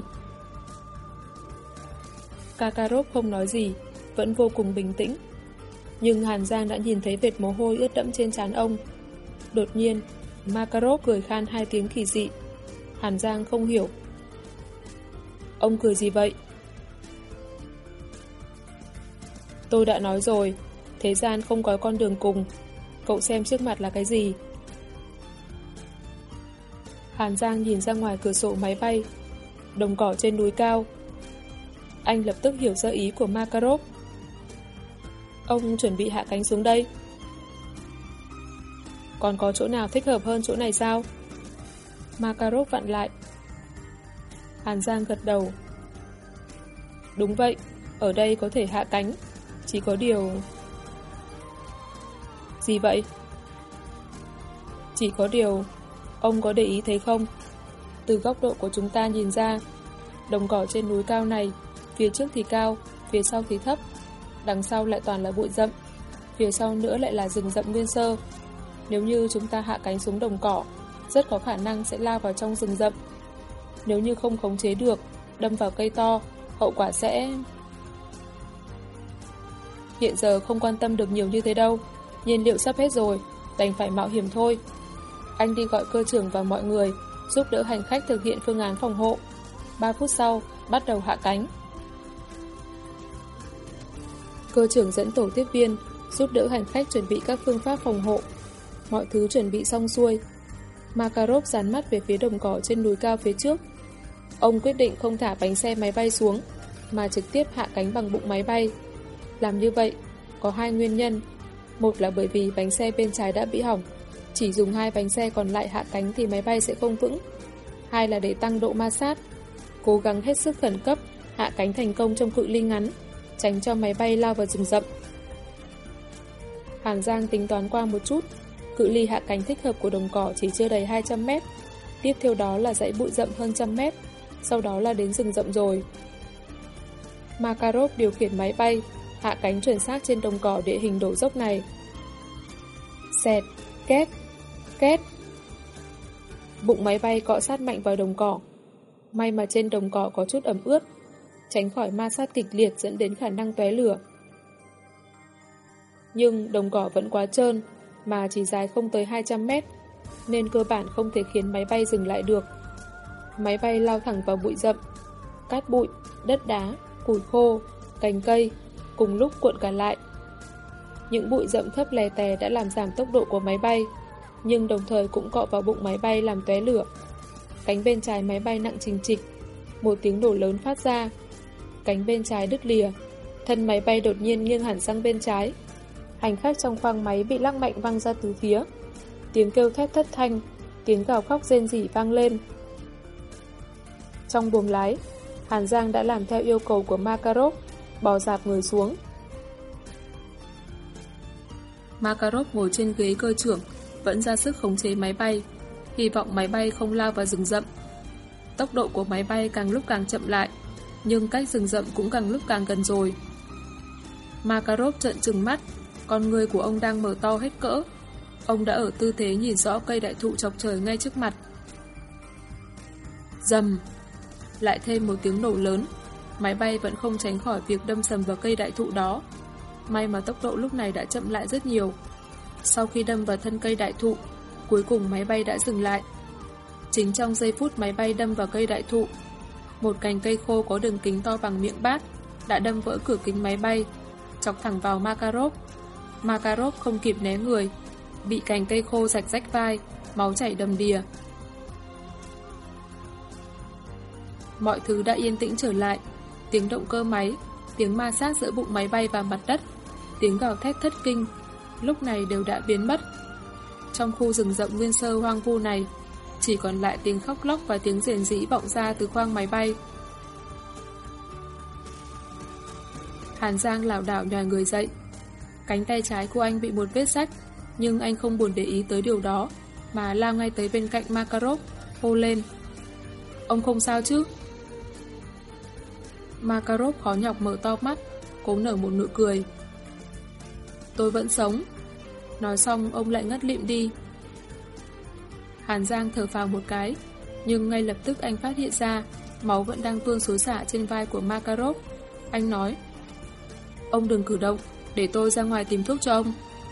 Kakarov không nói gì, vẫn vô cùng bình tĩnh. Nhưng Hàn Giang đã nhìn thấy vệt mồ hôi ướt đẫm trên trán ông. Đột nhiên, Makarov cười khan 2 tiếng kỳ dị. Hàn Giang không hiểu. Ông cười gì vậy? Tôi đã nói rồi, thế gian không có con đường cùng. Cậu xem trước mặt là cái gì? Hàn Giang nhìn ra ngoài cửa sổ máy bay. Đồng cỏ trên núi cao. Anh lập tức hiểu ra ý của Makarov. Ông chuẩn bị hạ cánh xuống đây. Còn có chỗ nào thích hợp hơn chỗ này sao? Makarov vặn lại. Hàn Giang gật đầu. Đúng vậy, ở đây có thể hạ cánh. Chỉ có điều... Gì vậy? Chỉ có điều... Ông có để ý thấy không? Từ góc độ của chúng ta nhìn ra, đồng cỏ trên núi cao này, phía trước thì cao, phía sau thì thấp, đằng sau lại toàn là bụi rậm, phía sau nữa lại là rừng rậm nguyên sơ. Nếu như chúng ta hạ cánh xuống đồng cỏ, rất có khả năng sẽ lao vào trong rừng rậm. Nếu như không khống chế được, đâm vào cây to, hậu quả sẽ... Hiện giờ không quan tâm được nhiều như thế đâu, nhiên liệu sắp hết rồi, đành phải mạo hiểm thôi. Anh đi gọi cơ trưởng và mọi người, giúp đỡ hành khách thực hiện phương án phòng hộ. 3 phút sau, bắt đầu hạ cánh. Cơ trưởng dẫn tổ tiếp viên, giúp đỡ hành khách chuẩn bị các phương pháp phòng hộ. Mọi thứ chuẩn bị xong xuôi. Makarov dán mắt về phía đồng cỏ trên núi cao phía trước. Ông quyết định không thả bánh xe máy bay xuống, mà trực tiếp hạ cánh bằng bụng máy bay. Làm như vậy, có 2 nguyên nhân. Một là bởi vì bánh xe bên trái đã bị hỏng, chỉ dùng 2 bánh xe còn lại hạ cánh thì máy bay sẽ không vững. 2 là để tăng độ ma sát, cố gắng hết sức khẩn cấp, hạ cánh thành công trong cự ly ngắn, tránh cho máy bay lao vào rừng rậm. Hàn Giang tính toán qua một chút, cự ly hạ cánh thích hợp của đồng cỏ chỉ chưa đầy 200 mét. Tiếp theo đó là dãy bụi rậm hơn 100 mét, sau đó là đến rừng rậm rồi. Makarov điều khiển máy bay, hạ cánh chuẩn xác trên đồng cỏ địa hình đổ dốc này. Xẹt, két, két. Bụng máy bay cọ sát mạnh vào đồng cỏ. May mà trên đồng cỏ có chút ẩm ướt, tránh khỏi ma sát kịch liệt dẫn đến khả năng tóe lửa. Nhưng đồng cỏ vẫn quá trơn, mà chỉ dài không tới 200 mét, nên cơ bản không thể khiến máy bay dừng lại được. Máy bay lao thẳng vào bụi rậm, cát bụi, đất đá, củi khô, cành cây, cùng lúc cuộn cả lại. Những bụi rậm thấp lè tè đã làm giảm tốc độ của máy bay, nhưng đồng thời cũng cọ vào bụng máy bay làm tóe lửa. Cánh bên trái máy bay nặng trình trịch, một tiếng nổ lớn phát ra. Cánh bên trái đứt lìa, thân máy bay đột nhiên nghiêng hẳn sang bên trái. Hành khách trong khoang máy bị lắc mạnh văng ra từ phía. Tiếng kêu thét thất thanh, tiếng gào khóc rên rỉ vang lên. Trong buồng lái, Hàn Giang đã làm theo yêu cầu của Makarov, bò rạp người xuống. Makarov ngồi trên ghế cơ trưởng, vẫn ra sức khống chế máy bay, hy vọng máy bay không lao vào rừng rậm. Tốc độ của máy bay càng lúc càng chậm lại, nhưng cách rừng rậm cũng càng lúc càng gần rồi. Makarov trợn trừng mắt, con người của ông đang mở to hết cỡ. Ông đã ở tư thế nhìn rõ cây đại thụ chọc trời ngay trước mặt. Rầm! Lại thêm một tiếng nổ lớn. Máy bay vẫn không tránh khỏi việc đâm sầm vào cây đại thụ đó. May mà tốc độ lúc này đã chậm lại rất nhiều. Sau khi đâm vào thân cây đại thụ, cuối cùng máy bay đã dừng lại. Chính trong giây phút máy bay đâm vào cây đại thụ, một cành cây khô có đường kính to bằng miệng bát đã đâm vỡ cửa kính máy bay, chọc thẳng vào Makarov. Makarov không kịp né người, bị cành cây khô rạch rách vai, máu chảy đầm đìa. Mọi thứ đã yên tĩnh trở lại. Tiếng động cơ máy, tiếng ma sát giữa bụng máy bay và mặt đất, tiếng gào thét thất kinh, lúc này đều đã biến mất. Trong khu rừng rậm nguyên sơ hoang vu này, chỉ còn lại tiếng khóc lóc và tiếng rền rĩ vọng ra từ khoang máy bay. Hàn Giang lảo đảo nhòi người dậy. Cánh tay trái của anh bị một vết rách, nhưng anh không buồn để ý tới điều đó, mà lao ngay tới bên cạnh Makarov, hô lên: "Ông không sao chứ?" Makarov khó nhọc mở to mắt, cố nở một nụ cười. "Tôi vẫn sống." Nói xong ông lại ngất lịm đi. Hàn Giang thở phào một cái, nhưng ngay lập tức anh phát hiện ra máu vẫn đang tuôn xối xả trên vai của Makarov. Anh nói: "Ông đừng cử động, để tôi ra ngoài tìm thuốc cho ông."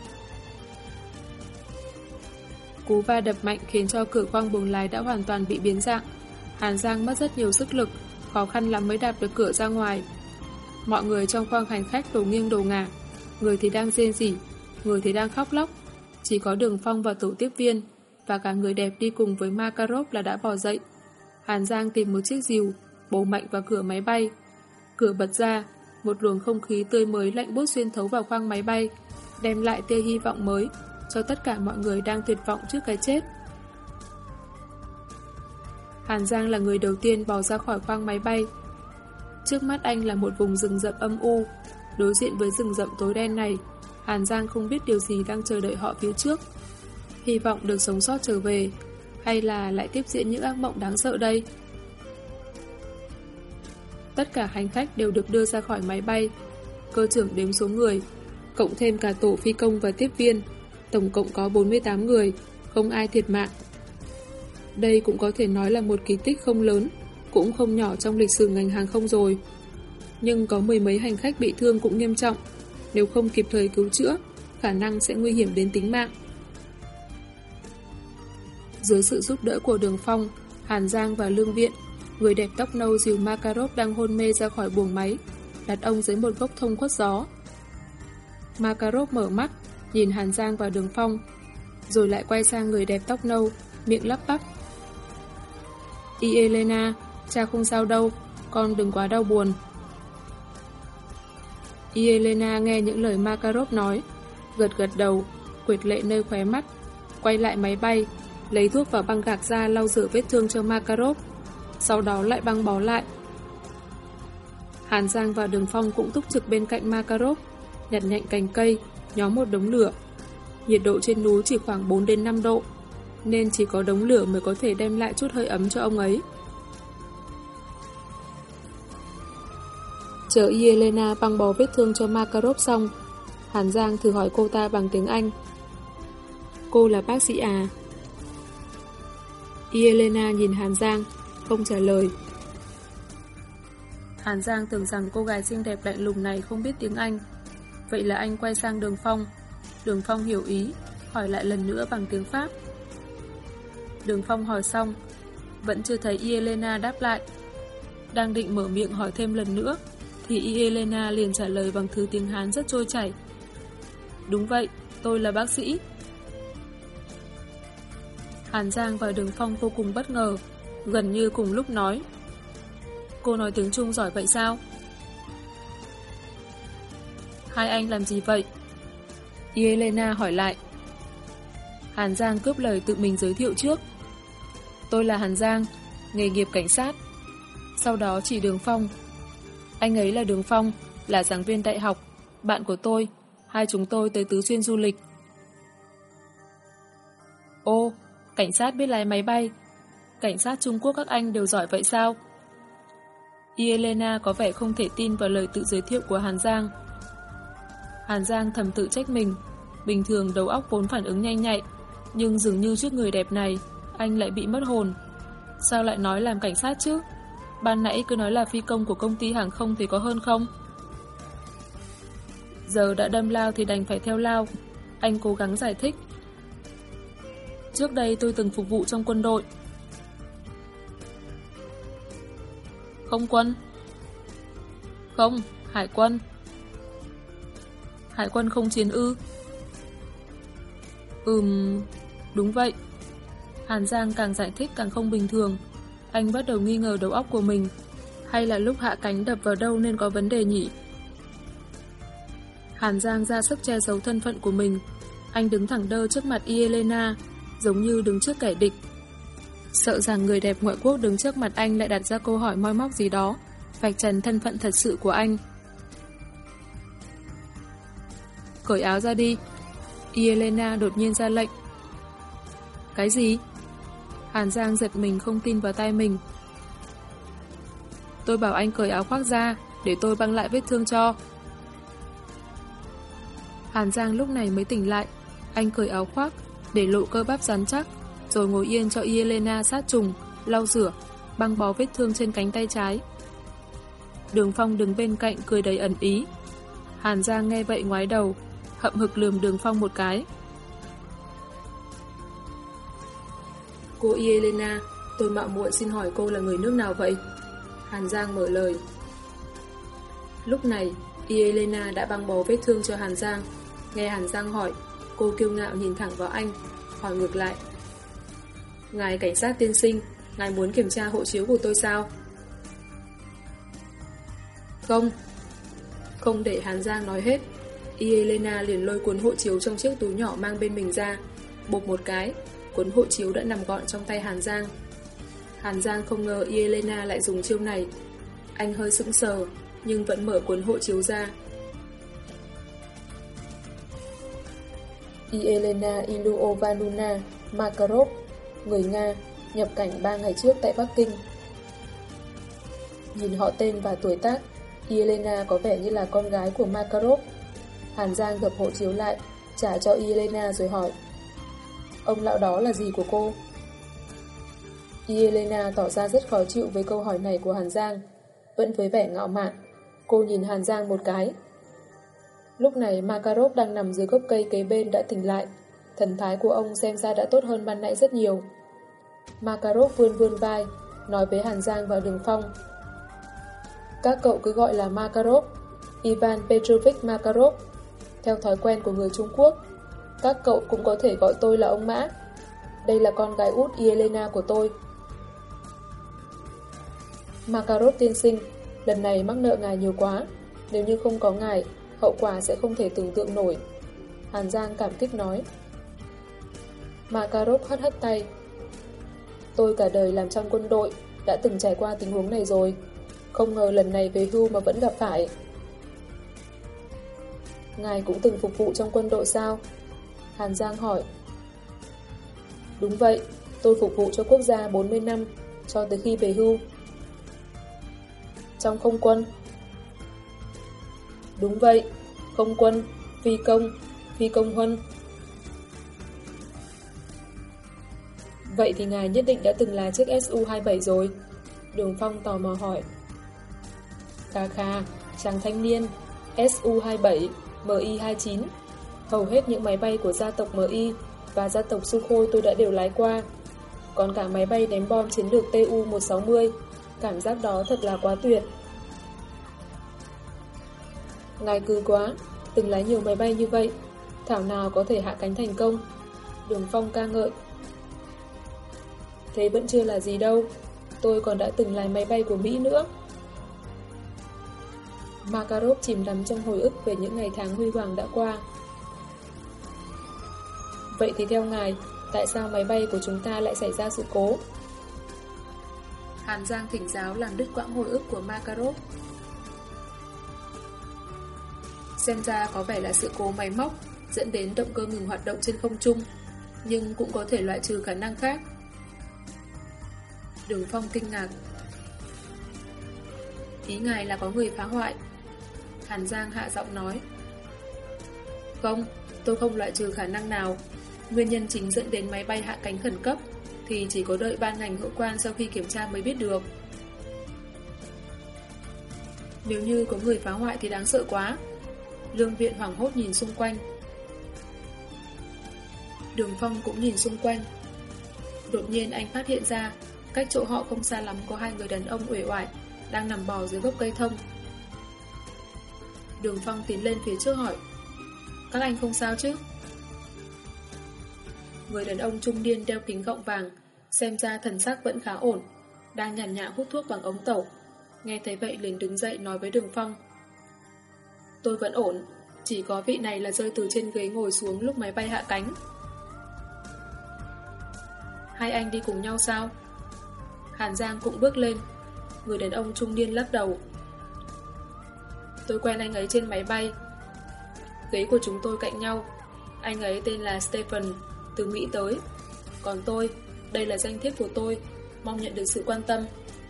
Cú va đập mạnh khiến cho cửa khoang buồng lái đã hoàn toàn bị biến dạng. Hàn Giang mất rất nhiều sức lực, khó khăn lắm mới đạp được cửa ra ngoài. Mọi người trong khoang hành khách đổ nghiêng đổ ngả, người thì đang rên rỉ, người thì đang khóc lóc. Chỉ có Đường Phong và tổ tiếp viên và cả người đẹp đi cùng với Makarov là đã bò dậy. Hàn Giang tìm một chiếc rìu, bổ mạnh vào cửa máy bay. Cửa bật ra, một luồng không khí tươi mới lạnh buốt xuyên thấu vào khoang máy bay, đem lại tia hy vọng mới cho tất cả mọi người đang tuyệt vọng trước cái chết. Hàn Giang là người đầu tiên bò ra khỏi khoang máy bay. Trước mắt anh là một vùng rừng rậm âm u, Đối diện với rừng rậm tối đen này, Hàn Giang không biết điều gì đang chờ đợi họ phía trước. Hy vọng được sống sót trở về, hay là lại tiếp diễn những ác mộng đáng sợ đây? Tất cả hành khách đều được đưa ra khỏi máy bay. Cơ trưởng đếm số người, cộng thêm cả tổ phi công và tiếp viên, tổng cộng có 48 người, không ai thiệt mạng. Đây cũng có thể nói là một kỳ tích không lớn, cũng không nhỏ trong lịch sử ngành hàng không rồi. Nhưng có mười mấy hành khách bị thương cũng nghiêm trọng, nếu không kịp thời cứu chữa, khả năng sẽ nguy hiểm đến tính mạng. Dưới sự giúp đỡ của Đường Phong, Hàn Giang và Lương Viện, người đẹp tóc nâu dìu Makarov đang hôn mê ra khỏi buồng máy, đặt ông dưới một gốc thông khuất gió. Makarov mở mắt, nhìn Hàn Giang và Đường Phong, rồi lại quay sang người đẹp tóc nâu, miệng lắp bắp. Elena, cha không sao đâu, con đừng quá đau buồn. Elena nghe những lời Makarov nói, gật gật đầu, quệt lệ nơi khóe mắt, quay lại máy bay, lấy thuốc và băng gạc ra lau rửa vết thương cho Makarov, sau đó lại băng bó lại. Hàn Giang và Đường Phong cũng túc trực bên cạnh Makarov, nhặt nhạnh cành cây, nhóm một đống lửa. Nhiệt độ trên núi chỉ khoảng 4 đến 5 độ, nên chỉ có đống lửa mới có thể đem lại chút hơi ấm cho ông ấy. Chờ Elena băng bó vết thương cho Makarov xong, Hàn Giang thử hỏi cô ta bằng tiếng Anh. Cô là bác sĩ à? Elena nhìn Hàn Giang, không trả lời. Hàn Giang tưởng rằng cô gái xinh đẹp lạnh lùng này không biết tiếng Anh. Vậy là anh quay sang Đường Phong. Đường Phong hiểu ý, hỏi lại lần nữa bằng tiếng Pháp. Đường Phong hỏi xong, vẫn chưa thấy Elena đáp lại. Đang định mở miệng hỏi thêm lần nữa, thì Elena liền trả lời bằng thứ tiếng Hán rất trôi chảy. Đúng vậy, tôi là bác sĩ. Hàn Giang và Đường Phong vô cùng bất ngờ, gần như cùng lúc nói. Cô nói tiếng Trung giỏi vậy sao? Hai anh làm gì vậy? Elena hỏi lại. Hàn Giang cướp lời tự mình giới thiệu trước. Tôi là Hàn Giang, nghề nghiệp cảnh sát. Sau đó chỉ Đường Phong. Anh ấy là Đường Phong, là giảng viên đại học, bạn của tôi. Hai chúng tôi tới Tứ Xuyên du lịch. Ô, cảnh sát biết lái máy bay. Cảnh sát Trung Quốc các anh đều giỏi vậy sao? Elena có vẻ không thể tin vào lời tự giới thiệu của Hàn Giang. Hàn Giang thầm tự trách mình. Bình thường đầu óc vốn phản ứng nhanh nhạy, nhưng dường như trước người đẹp này, anh lại bị mất hồn. Sao lại nói làm cảnh sát chứ? Ban nãy cứ nói là phi công của công ty hàng không thì có hơn không? Giờ đã đâm lao thì đành phải theo lao. Anh cố gắng giải thích. Trước đây tôi từng phục vụ trong quân đội. Không quân? Không, hải quân. Hải quân không chiến ư? Đúng vậy. Hàn Giang càng giải thích càng không bình thường. Anh bắt đầu nghi ngờ đầu óc của mình. Hay là lúc hạ cánh đập vào đâu nên có vấn đề nhỉ? Hàn Giang ra sức che giấu thân phận của mình. Anh đứng thẳng đơ trước mặt Elena, giống như đứng trước kẻ địch. Sợ rằng người đẹp ngoại quốc đứng trước mặt anh lại đặt ra câu hỏi moi móc gì đó, vạch trần thân phận thật sự của anh. Cởi áo ra đi. Elena đột nhiên ra lệnh. Cái gì? Hàn Giang giật mình không tin vào tai mình. Tôi bảo anh cởi áo khoác ra, để tôi băng lại vết thương cho. Hàn Giang lúc này mới tỉnh lại. Anh cởi áo khoác, để lộ cơ bắp rắn chắc, rồi ngồi yên cho Elena sát trùng, lau rửa, băng bó vết thương trên cánh tay trái. Đường Phong đứng bên cạnh cười đầy ẩn ý. Hàn Giang nghe vậy ngoái đầu, hậm hực lườm Đường Phong một cái. Cô Elena, tôi mạo muội xin hỏi cô là người nước nào vậy? Hàn Giang mở lời. Lúc này, Elena đã băng bó vết thương cho Hàn Giang. Nghe Hàn Giang hỏi, cô kiêu ngạo nhìn thẳng vào anh, hỏi ngược lại. Ngài cảnh sát tiên sinh, ngài muốn kiểm tra hộ chiếu của tôi sao? Không. Không để Hàn Giang nói hết, Elena liền lôi cuốn hộ chiếu trong chiếc túi nhỏ mang bên mình ra, bộp một cái, cuốn hộ chiếu đã nằm gọn trong tay Hàn Giang. Hàn Giang không ngờ Elena lại dùng chiêu này. Anh hơi sững sờ, nhưng vẫn mở cuốn hộ chiếu ra. Yelena Ilyovna Makarov, người Nga, nhập cảnh 3 ngày trước tại Bắc Kinh. Nhìn họ tên và tuổi tác, Yelena có vẻ như là con gái của Makarov. Hàn Giang gập hộ chiếu lại, trả cho Yelena rồi hỏi: ông lão đó là gì của cô? Yelena tỏ ra rất khó chịu với câu hỏi này của Hàn Giang. Vẫn với vẻ ngạo mạn, cô nhìn Hàn Giang một cái. Lúc này Makarov đang nằm dưới gốc cây kế bên đã tỉnh lại. Thần thái của ông xem ra đã tốt hơn ban nãy rất nhiều. Makarov vươn vươn vai, nói với Hàn Giang và Đường Phong: các cậu cứ gọi là Makarov, Ivan Petrovich Makarov. Theo thói quen của người Trung Quốc, các cậu cũng có thể gọi tôi là ông Mã. Đây là con gái út Yelena của tôi. Makarov tiên sinh, lần này mắc nợ ngài nhiều quá. Nếu như không có ngài, hậu quả sẽ không thể tưởng tượng nổi. Hàn Giang cảm kích nói. Makarov hất hất tay. Tôi cả đời làm trong quân đội, đã từng trải qua tình huống này rồi. Không ngờ lần này về hưu mà vẫn gặp phải. Ngài cũng từng phục vụ trong quân đội sao? Hàn Giang hỏi. Đúng vậy, tôi phục vụ cho quốc gia 40 năm, cho tới khi về hưu. Trong không quân? Đúng vậy, không quân, phi công huân. Vậy thì ngài nhất định đã từng là chiếc Su-27 rồi? Đường Phong tò mò hỏi. Kha, chàng thanh niên, Su-27, Mi-29. Hầu hết những máy bay của gia tộc Mi và gia tộc Sukhoi tôi đã đều lái qua. Còn cả máy bay ném bom chiến lược Tu-160, cảm giác đó thật là quá tuyệt. Ngài cứ quá, từng lái nhiều máy bay như vậy, thảo nào có thể hạ cánh thành công. Đường Phong ca ngợi. Thế vẫn chưa là gì đâu, tôi còn đã từng lái máy bay của Mỹ nữa. Makarov chìm đắm trong hồi ức về những ngày tháng huy hoàng đã qua. Vậy thì theo ngài, tại sao máy bay của chúng ta lại xảy ra sự cố? Hàn Giang thỉnh giáo làm đứt quãng hồi ức của Makarov. Xem ra có vẻ là sự cố máy móc dẫn đến động cơ ngừng hoạt động trên không trung, nhưng cũng có thể loại trừ khả năng khác. Đường Phong kinh ngạc. Ý ngài là có người phá hoại? Hàn Giang hạ giọng nói. Không, tôi không loại trừ khả năng nào. Nguyên nhân chính dẫn đến máy bay hạ cánh khẩn cấp thì chỉ có đợi ban ngành hữu quan sau khi kiểm tra mới biết được. Nếu như có người phá hoại thì đáng sợ quá. Lương Viện hoảng hốt nhìn xung quanh. Đường Phong cũng nhìn xung quanh. Đột nhiên anh phát hiện ra cách chỗ họ không xa lắm có 2 người đàn ông uể oải đang nằm bò dưới gốc cây thông. Đường Phong tiến lên phía trước hỏi: các anh không sao chứ? Người đàn ông trung niên đeo kính gọng vàng, xem ra thần sắc vẫn khá ổn, đang nhàn nhã hút thuốc bằng ống tẩu. Nghe thấy vậy liền đứng dậy nói với Đường Phong: tôi vẫn ổn, chỉ có vị này là rơi từ trên ghế ngồi xuống lúc máy bay hạ cánh. Hai anh đi cùng nhau sao? Hàn Giang cũng bước lên. Người đàn ông trung niên lắc đầu. Tôi quen anh ấy trên máy bay. Ghế của chúng tôi cạnh nhau. Anh ấy tên là Stephen, từ Mỹ tới. Còn tôi, đây là danh thiếp của tôi, mong nhận được sự quan tâm.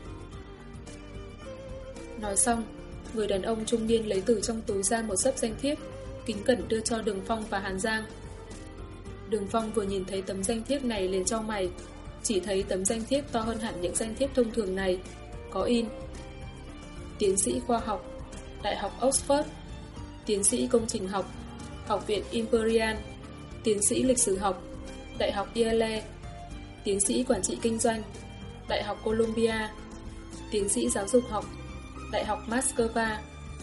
Nói xong, người đàn ông trung niên lấy từ trong túi ra một xấp danh thiếp, kính cẩn đưa cho Đường Phong và Hàn Giang. Đường Phong vừa nhìn thấy tấm danh thiếp này liền chau mày. Chỉ thấy tấm danh thiếp to hơn hẳn những danh thiếp thông thường này, có in: tiến sĩ khoa học, Đại học Oxford, tiến sĩ công trình học, Học viện Imperial, tiến sĩ lịch sử học, Đại học Yale, tiến sĩ quản trị kinh doanh, Đại học Columbia, tiến sĩ giáo dục học, Đại học Moscow.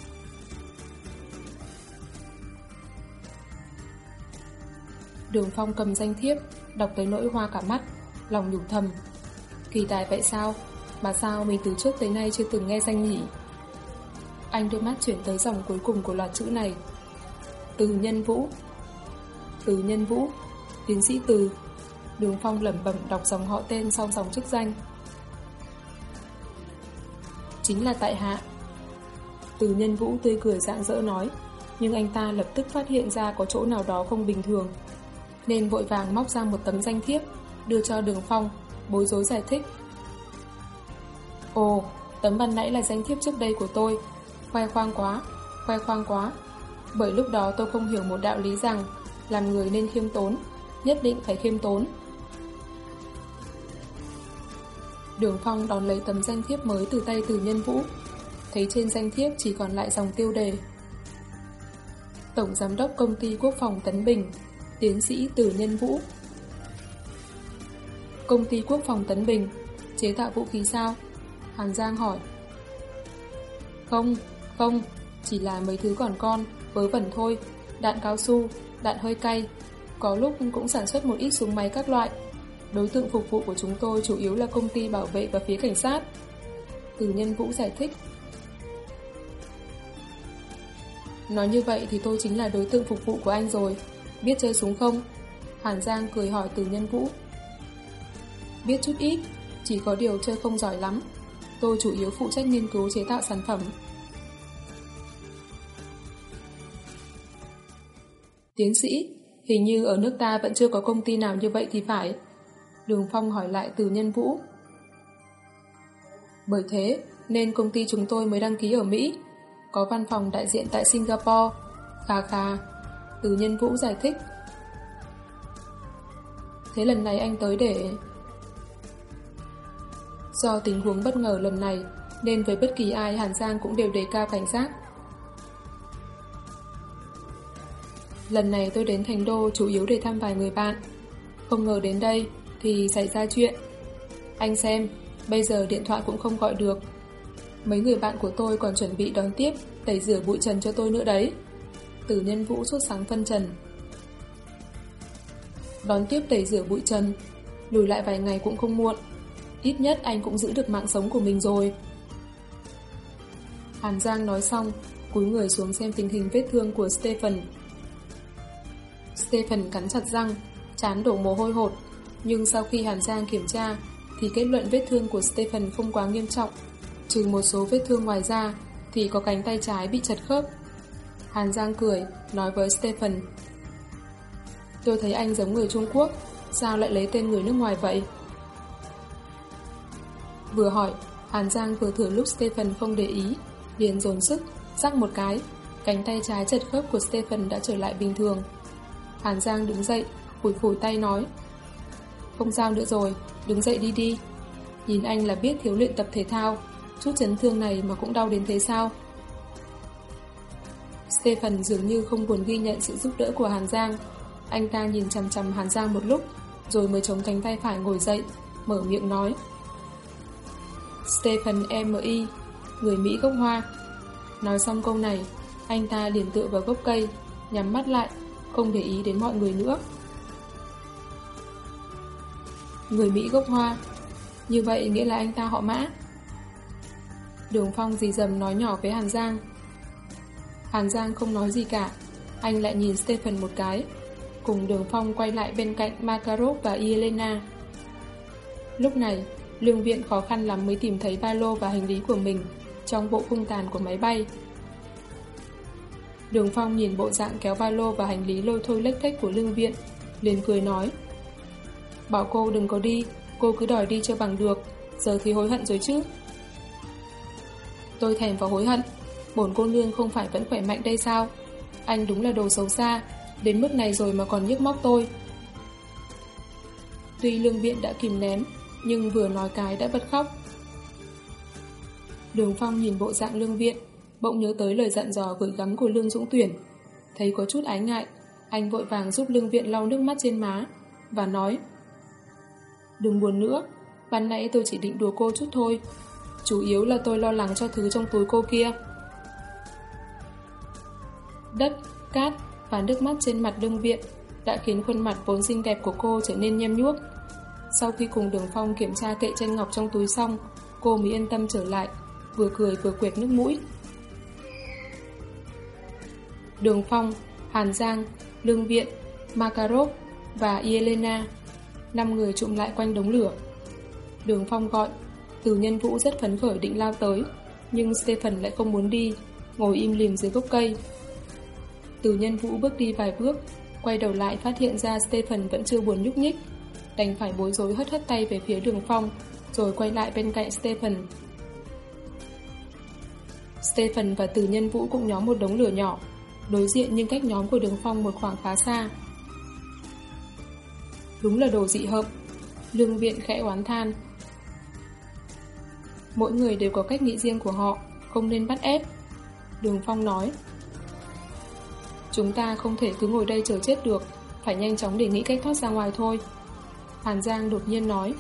Đường Phong cầm danh thiếp, đọc tới nỗi hoa cả mắt, lòng nhủ thầm: kỳ tài vậy sao? Mà sao mình từ trước tới nay chưa từng nghe danh nhỉ? Anh đưa mắt chuyển tới dòng cuối cùng của loạt chữ này: Từ Nhân Vũ. Từ Nhân Vũ, tiến sĩ Từ. Đường Phong lẩm bẩm đọc dòng họ tên sau dòng chức danh. Chính là tại hạ. Từ Nhân Vũ tươi cười rạng rỡ nói, nhưng anh ta lập tức phát hiện ra có chỗ nào đó không bình thường. nên vội vàng móc ra một tấm danh thiếp, đưa cho Đường Phong, bối rối giải thích. Ồ, tấm ban nãy là danh thiếp trước đây của tôi. Khoe khoang quá. Bởi lúc đó tôi không hiểu một đạo lý rằng làm người nên khiêm tốn, nhất định phải khiêm tốn. Đường Phong đón lấy tấm danh thiếp mới từ tay Từ Nhân Vũ, thấy trên danh thiếp chỉ còn lại dòng tiêu đề: Tổng Giám đốc Công ty Quốc phòng Tấn Bình, Tiến sĩ Từ Nhân Vũ. Công ty Quốc phòng Tấn Bình chế tạo vũ khí sao? Hàn Giang hỏi. Không, chỉ là mấy thứ còn con, vớ vẩn thôi, đạn cao su, đạn hơi cay, có lúc cũng sản xuất một ít súng máy các loại. Đối tượng phục vụ của chúng tôi chủ yếu là công ty bảo vệ và phía cảnh sát. Từ Nhân Vũ giải thích. Nói như vậy thì tôi chính là đối tượng phục vụ của anh rồi. Biết chơi súng không? Hàn Giang cười hỏi Từ Nhân Vũ. Biết chút ít, chỉ có điều chơi không giỏi lắm. Tôi chủ yếu phụ trách nghiên cứu chế tạo sản phẩm. Tiến sĩ, hình như ở nước ta vẫn chưa có công ty nào như vậy thì phải. Đường Phong hỏi lại Từ Nhân Vũ. Bởi thế nên công ty chúng tôi mới đăng ký ở Mỹ, có văn phòng đại diện tại Singapore. Khà. Từ Nhân Vũ giải thích. Thế lần này anh tới để... Do tình huống bất ngờ lần này nên với bất kỳ ai Hàn Giang cũng đều đề cao cảnh giác. Lần này tôi đến Thành Đô chủ yếu để thăm vài người bạn. Không ngờ đến đây thì xảy ra chuyện. Anh xem, bây giờ điện thoại cũng không gọi được. Mấy người bạn của tôi còn chuẩn bị đón tiếp, tẩy rửa bụi trần cho tôi nữa đấy. Từ Nhân Vũ sốt sáng phân trần. Đón tiếp tẩy rửa bụi trần, lùi lại vài ngày cũng không muộn. Ít nhất anh cũng giữ được mạng sống của mình rồi. Hàn Giang nói xong, cúi người xuống xem tình hình vết thương của Stephen. Stephen cắn chặt răng, trán đổ mồ hôi hột. Nhưng sau khi Hàn Giang kiểm tra thì kết luận vết thương của Stephen không quá nghiêm trọng. Trừ một số vết thương ngoài da thì có cánh tay trái bị chật khớp. Hàn Giang cười, nói với Stephen. Tôi thấy anh giống người Trung Quốc, sao lại lấy tên người nước ngoài vậy? Vừa hỏi, Hàn Giang vừa thừa lúc Stephen không để ý, liền dồn sức, rắc một cái, cánh tay trái chật khớp của Stephen đã trở lại bình thường. Hàn Giang đứng dậy, phủi tay nói. Không sao nữa rồi, đứng dậy đi. Nhìn anh là biết thiếu luyện tập thể thao, chút chấn thương này mà cũng đau đến thế sao? Stephen dường như không buồn ghi nhận sự giúp đỡ của Hàn Giang. Anh ta nhìn chằm chằm Hàn Giang một lúc, rồi mới chống cánh tay phải ngồi dậy, mở miệng nói. Stephen M.I., người Mỹ gốc Hoa. Nói xong câu này, anh ta liền tựa vào gốc cây, nhắm mắt lại, không để ý đến mọi người nữa. Người Mỹ gốc Hoa, như vậy nghĩa là anh ta họ Mã. Đường Phong dì dầm nói nhỏ với Hàn Giang. Hàn Giang không nói gì cả, anh lại nhìn Stephen một cái, cùng Đường Phong quay lại bên cạnh Makarov và Yelena. Lúc này, Lương Viện khó khăn lắm mới tìm thấy ba lô và hành lý của mình trong bộ khung tàn của máy bay. Đường Phong nhìn bộ dạng kéo ba lô và hành lý lôi thôi lếch thếch của Lương Viện, liền cười nói. Bảo cô đừng có đi, cô cứ đòi đi cho bằng được, giờ thì hối hận rồi chứ. Tôi thèm vào hối hận, bổn cô nương không phải vẫn khỏe mạnh đây sao? Anh đúng là đồ xấu xa, đến mức này rồi mà còn nhức móc tôi. Tuy Lương Viện đã kìm nén, nhưng vừa nói cái đã bật khóc. Đường Phong nhìn bộ dạng Lương Viện, bỗng nhớ tới lời dặn dò gửi gắm của Lương Dũng Tuyển. Thấy có chút ái ngại, anh vội vàng giúp Lương Viện lau nước mắt trên má và nói. Đừng buồn nữa, ban nãy tôi chỉ định đùa cô chút thôi, chủ yếu là tôi lo lắng cho thứ trong túi cô kia. Đất, cát và nước mắt trên mặt Lương Viện đã khiến khuôn mặt vốn xinh đẹp của cô trở nên nhem nhuốc. Sau khi cùng Đường Phong kiểm tra kệ chân ngọc trong túi xong, cô mới yên tâm trở lại, vừa cười vừa quệt nước mũi. Đường Phong, Hàn Giang, Lương Viện, Makarov và Yelena, 5 người trụm lại quanh đống lửa. Đường Phong gọi, Từ Nhân Vũ rất phấn khởi định lao tới, nhưng Stephen lại không muốn đi, ngồi im lìm dưới gốc cây. Từ Nhân Vũ bước đi vài bước, Quay đầu lại phát hiện ra Stephen vẫn chưa buồn nhúc nhích, đành phải bối rối hất hất tay về phía Đường Phong, rồi quay lại bên cạnh Stephen. Stephen và Từ Nhân Vũ cũng nhóm một đống lửa nhỏ, đối diện nhưng cách nhóm của Đường Phong một khoảng khá xa. Đúng là đồ dị hợm, Lương Viện khẽ oán than. Mỗi người đều có cách nghĩ riêng của họ, không nên bắt ép. Đường Phong nói. Chúng ta không thể cứ ngồi đây chờ chết được, phải nhanh chóng để nghĩ cách thoát ra ngoài thôi. Hàn Giang đột nhiên nói.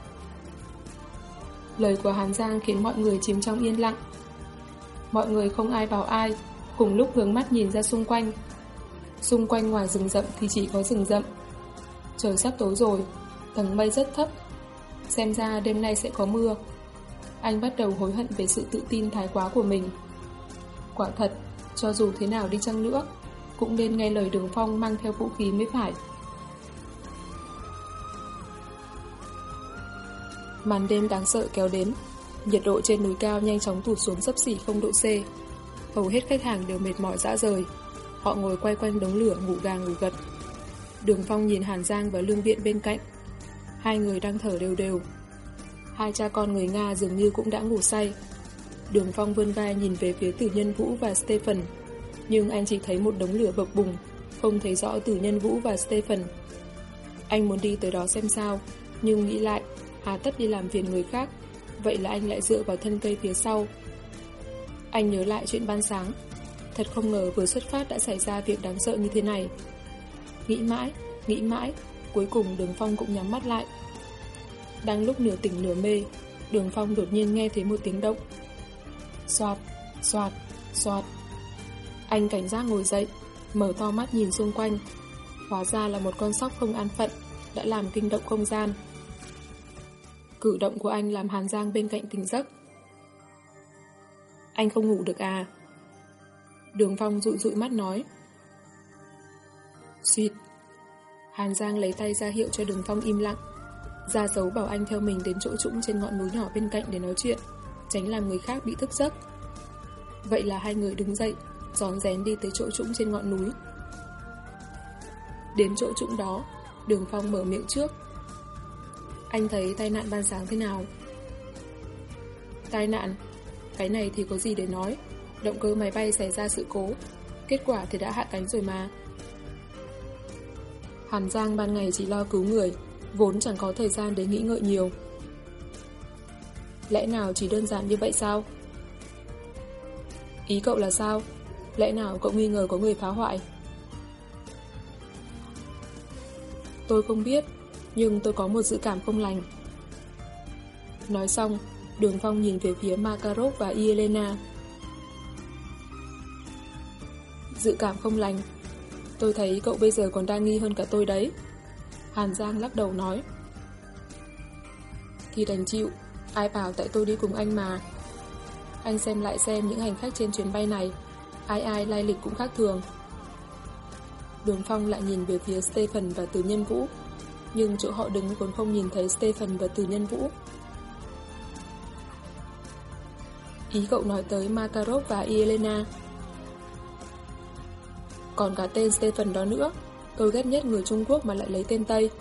Lời của Hàn Giang khiến mọi người chìm trong yên lặng. Mọi người không ai bảo ai, cùng lúc hướng mắt nhìn ra xung quanh. Xung quanh ngoài rừng rậm thì chỉ có rừng rậm. Trời sắp tối rồi, tầng mây rất thấp. Xem ra đêm nay sẽ có mưa. Anh bắt đầu hối hận về sự tự tin thái quá của mình. Quả thật, cho dù thế nào đi chăng nữa, cũng nên nghe lời Đường Phong mang theo vũ khí mới phải. Màn đêm đáng sợ kéo đến. Nhiệt độ trên núi cao nhanh chóng tụt xuống xấp xỉ 0 độ C. Hầu hết khách hàng đều mệt mỏi rã rời. Họ ngồi quay quanh đống lửa ngủ gà ngủ gật. Đường Phong nhìn Hàn Giang và Lương Viện bên cạnh. Hai người đang thở đều đều. Hai cha con người Nga dường như cũng đã ngủ say. Đường Phong vươn vai nhìn về phía Từ Nhân Vũ và Stephen, nhưng anh chỉ thấy một đống lửa bập bùng, không thấy rõ Từ Nhân Vũ và Stephen. Anh muốn đi tới đó xem sao, nhưng nghĩ lại, hà tất đi làm phiền người khác, vậy là anh lại dựa vào thân cây phía sau. Anh nhớ lại chuyện ban sáng. Thật không ngờ vừa xuất phát đã xảy ra việc đáng sợ như thế này. Nghĩ mãi, cuối cùng Đường Phong cũng nhắm mắt lại. Đang lúc nửa tỉnh nửa mê, Đường Phong đột nhiên nghe thấy một tiếng động. Xoạt, xoạt, xoạt. Anh cảnh giác ngồi dậy, mở to mắt nhìn xung quanh. Hóa ra là một con sóc không an phận đã làm kinh động không gian. Cử động của anh làm Hàn Giang bên cạnh tỉnh giấc. Anh không ngủ được à? Đường Phong dụi dụi mắt nói. Xịt. Hàn Giang lấy tay ra hiệu cho Đường Phong im lặng, ra dấu bảo anh theo mình đến chỗ trũng trên ngọn núi nhỏ bên cạnh để nói chuyện, tránh làm người khác bị thức giấc. Vậy là hai người đứng dậy, rón rén đi tới chỗ trũng trên ngọn núi. Đến chỗ trũng đó, Đường Phong mở miệng trước. Anh thấy tai nạn ban sáng thế nào? Tai nạn? Cái này thì có gì để nói. Động cơ máy bay xảy ra sự cố, kết quả thì đã hạ cánh rồi mà. Hàn Giang ban ngày chỉ lo cứu người, vốn chẳng có thời gian để nghĩ ngợi nhiều. Lẽ nào chỉ đơn giản như vậy sao? Ý cậu là sao? Lẽ nào cậu nghi ngờ có người phá hoại? Tôi không biết, nhưng tôi có một dự cảm không lành. Nói xong, Đường Phong nhìn về phía Makarov và Yelena. Dự cảm không lành? Tôi thấy cậu bây giờ còn đa nghi hơn cả tôi đấy. Hàn Giang lắc đầu nói. Thì đành chịu, ai bảo tại tôi đi cùng anh mà. Anh xem lại xem những hành khách trên chuyến bay này, ai lai lịch cũng khác thường. Đường Phong lại nhìn về phía Stephen và Từ Nhân Vũ, nhưng chỗ họ đứng còn không nhìn thấy Stephen và Từ Nhân Vũ. Ý cậu nói tới Makarov và Yelena. Còn cả tên Stephen đó nữa, tôi ghét nhất người Trung Quốc mà lại lấy tên Tây.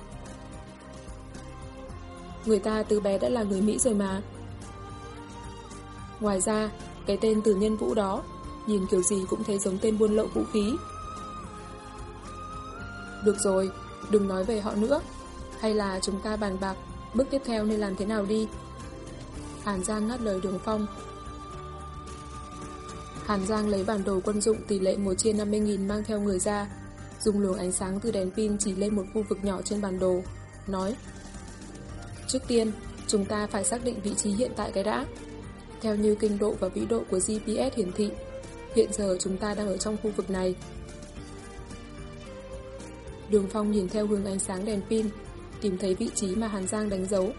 Người ta từ bé đã là người Mỹ rồi mà. Ngoài ra, cái tên Từ Nhân Vũ đó, nhìn kiểu gì cũng thấy giống tên buôn lậu vũ khí. Được rồi, đừng nói về họ nữa. Hay là chúng ta bàn bạc bước tiếp theo nên làm thế nào đi? Hàn Giang ngắt lời Đường Phong. Hàn Giang lấy bản đồ quân dụng tỷ lệ 1/50.000 mang theo người ra, dùng luồng ánh sáng từ đèn pin chỉ lên một khu vực nhỏ trên bản đồ, nói. Trước tiên, chúng ta phải xác định vị trí hiện tại cái đã. Theo như kinh độ và vĩ độ của GPS hiển thị, hiện giờ chúng ta đang ở trong khu vực này. Đường Phong nhìn theo hướng ánh sáng đèn pin, tìm thấy vị trí mà Hàn Giang đánh dấu.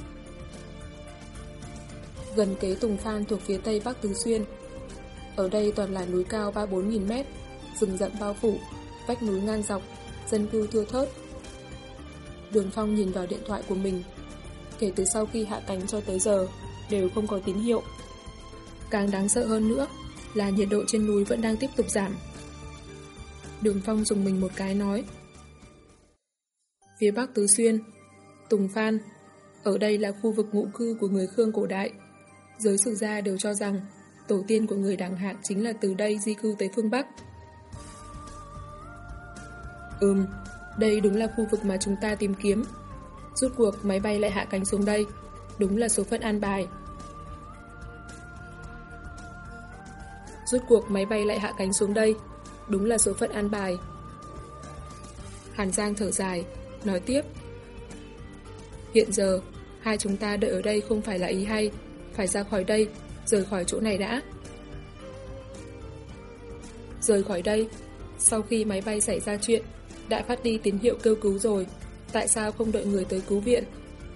Gần Kế Tùng Phan thuộc phía tây bắc Tứ Xuyên. Ở đây toàn là núi cao 3-4 nghìn mét, rừng rậm bao phủ, vách núi ngang dọc, dân cư thưa thớt. Đường Phong nhìn vào điện thoại của mình. Kể từ sau khi hạ cánh cho tới giờ, đều không có tín hiệu. Càng đáng sợ hơn nữa là nhiệt độ trên núi vẫn đang tiếp tục giảm. Đường Phong dùng mình một cái nói. Phía Bắc Tứ Xuyên, Tùng Phan, ở đây là khu vực ngụ cư của người Khương cổ đại. Giới sử gia đều cho rằng tổ tiên của người Đảng Hạng chính là từ đây di cư tới phương Bắc. Đây đúng là khu vực mà chúng ta tìm kiếm. Rốt cuộc máy bay lại hạ cánh xuống đây, đúng là số phận an bài. Rốt cuộc máy bay lại hạ cánh xuống đây, đúng là số phận an bài. Hàn Giang thở dài, nói tiếp. Hiện giờ, hai chúng ta đợi ở đây không phải là ý hay, phải ra khỏi đây, rời khỏi chỗ này đã. Rời khỏi đây, sau khi máy bay xảy ra chuyện, đã phát đi tín hiệu kêu cứu rồi, tại sao không đợi người tới cứu viện?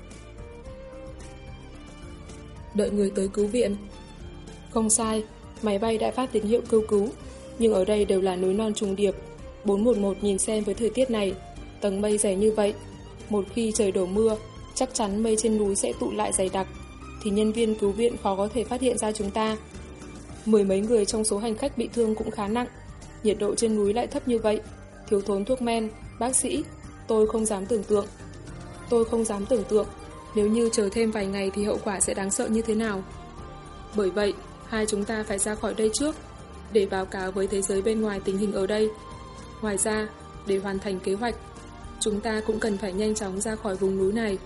Đợi người tới cứu viện? Không sai, máy bay đã phát tín hiệu kêu cứu, nhưng ở đây đều là núi non trùng điệp. 411 nhìn xem với thời tiết này, tầng mây dày như vậy, một khi trời đổ mưa, chắc chắn mây trên núi sẽ tụ lại dày đặc, thì nhân viên cứu viện khó có thể phát hiện ra chúng ta. 10 mấy người trong số hành khách bị thương cũng khá nặng, nhiệt độ trên núi lại thấp như vậy, thiếu thốn thuốc men, bác sĩ, tôi không dám tưởng tượng nếu như chờ thêm vài ngày thì hậu quả sẽ đáng sợ như thế nào. Bởi vậy, hai chúng ta phải ra khỏi đây trước, để báo cáo với thế giới bên ngoài tình hình ở đây. Ngoài ra, để hoàn thành kế hoạch, chúng ta cũng cần phải nhanh chóng ra khỏi vùng núi này.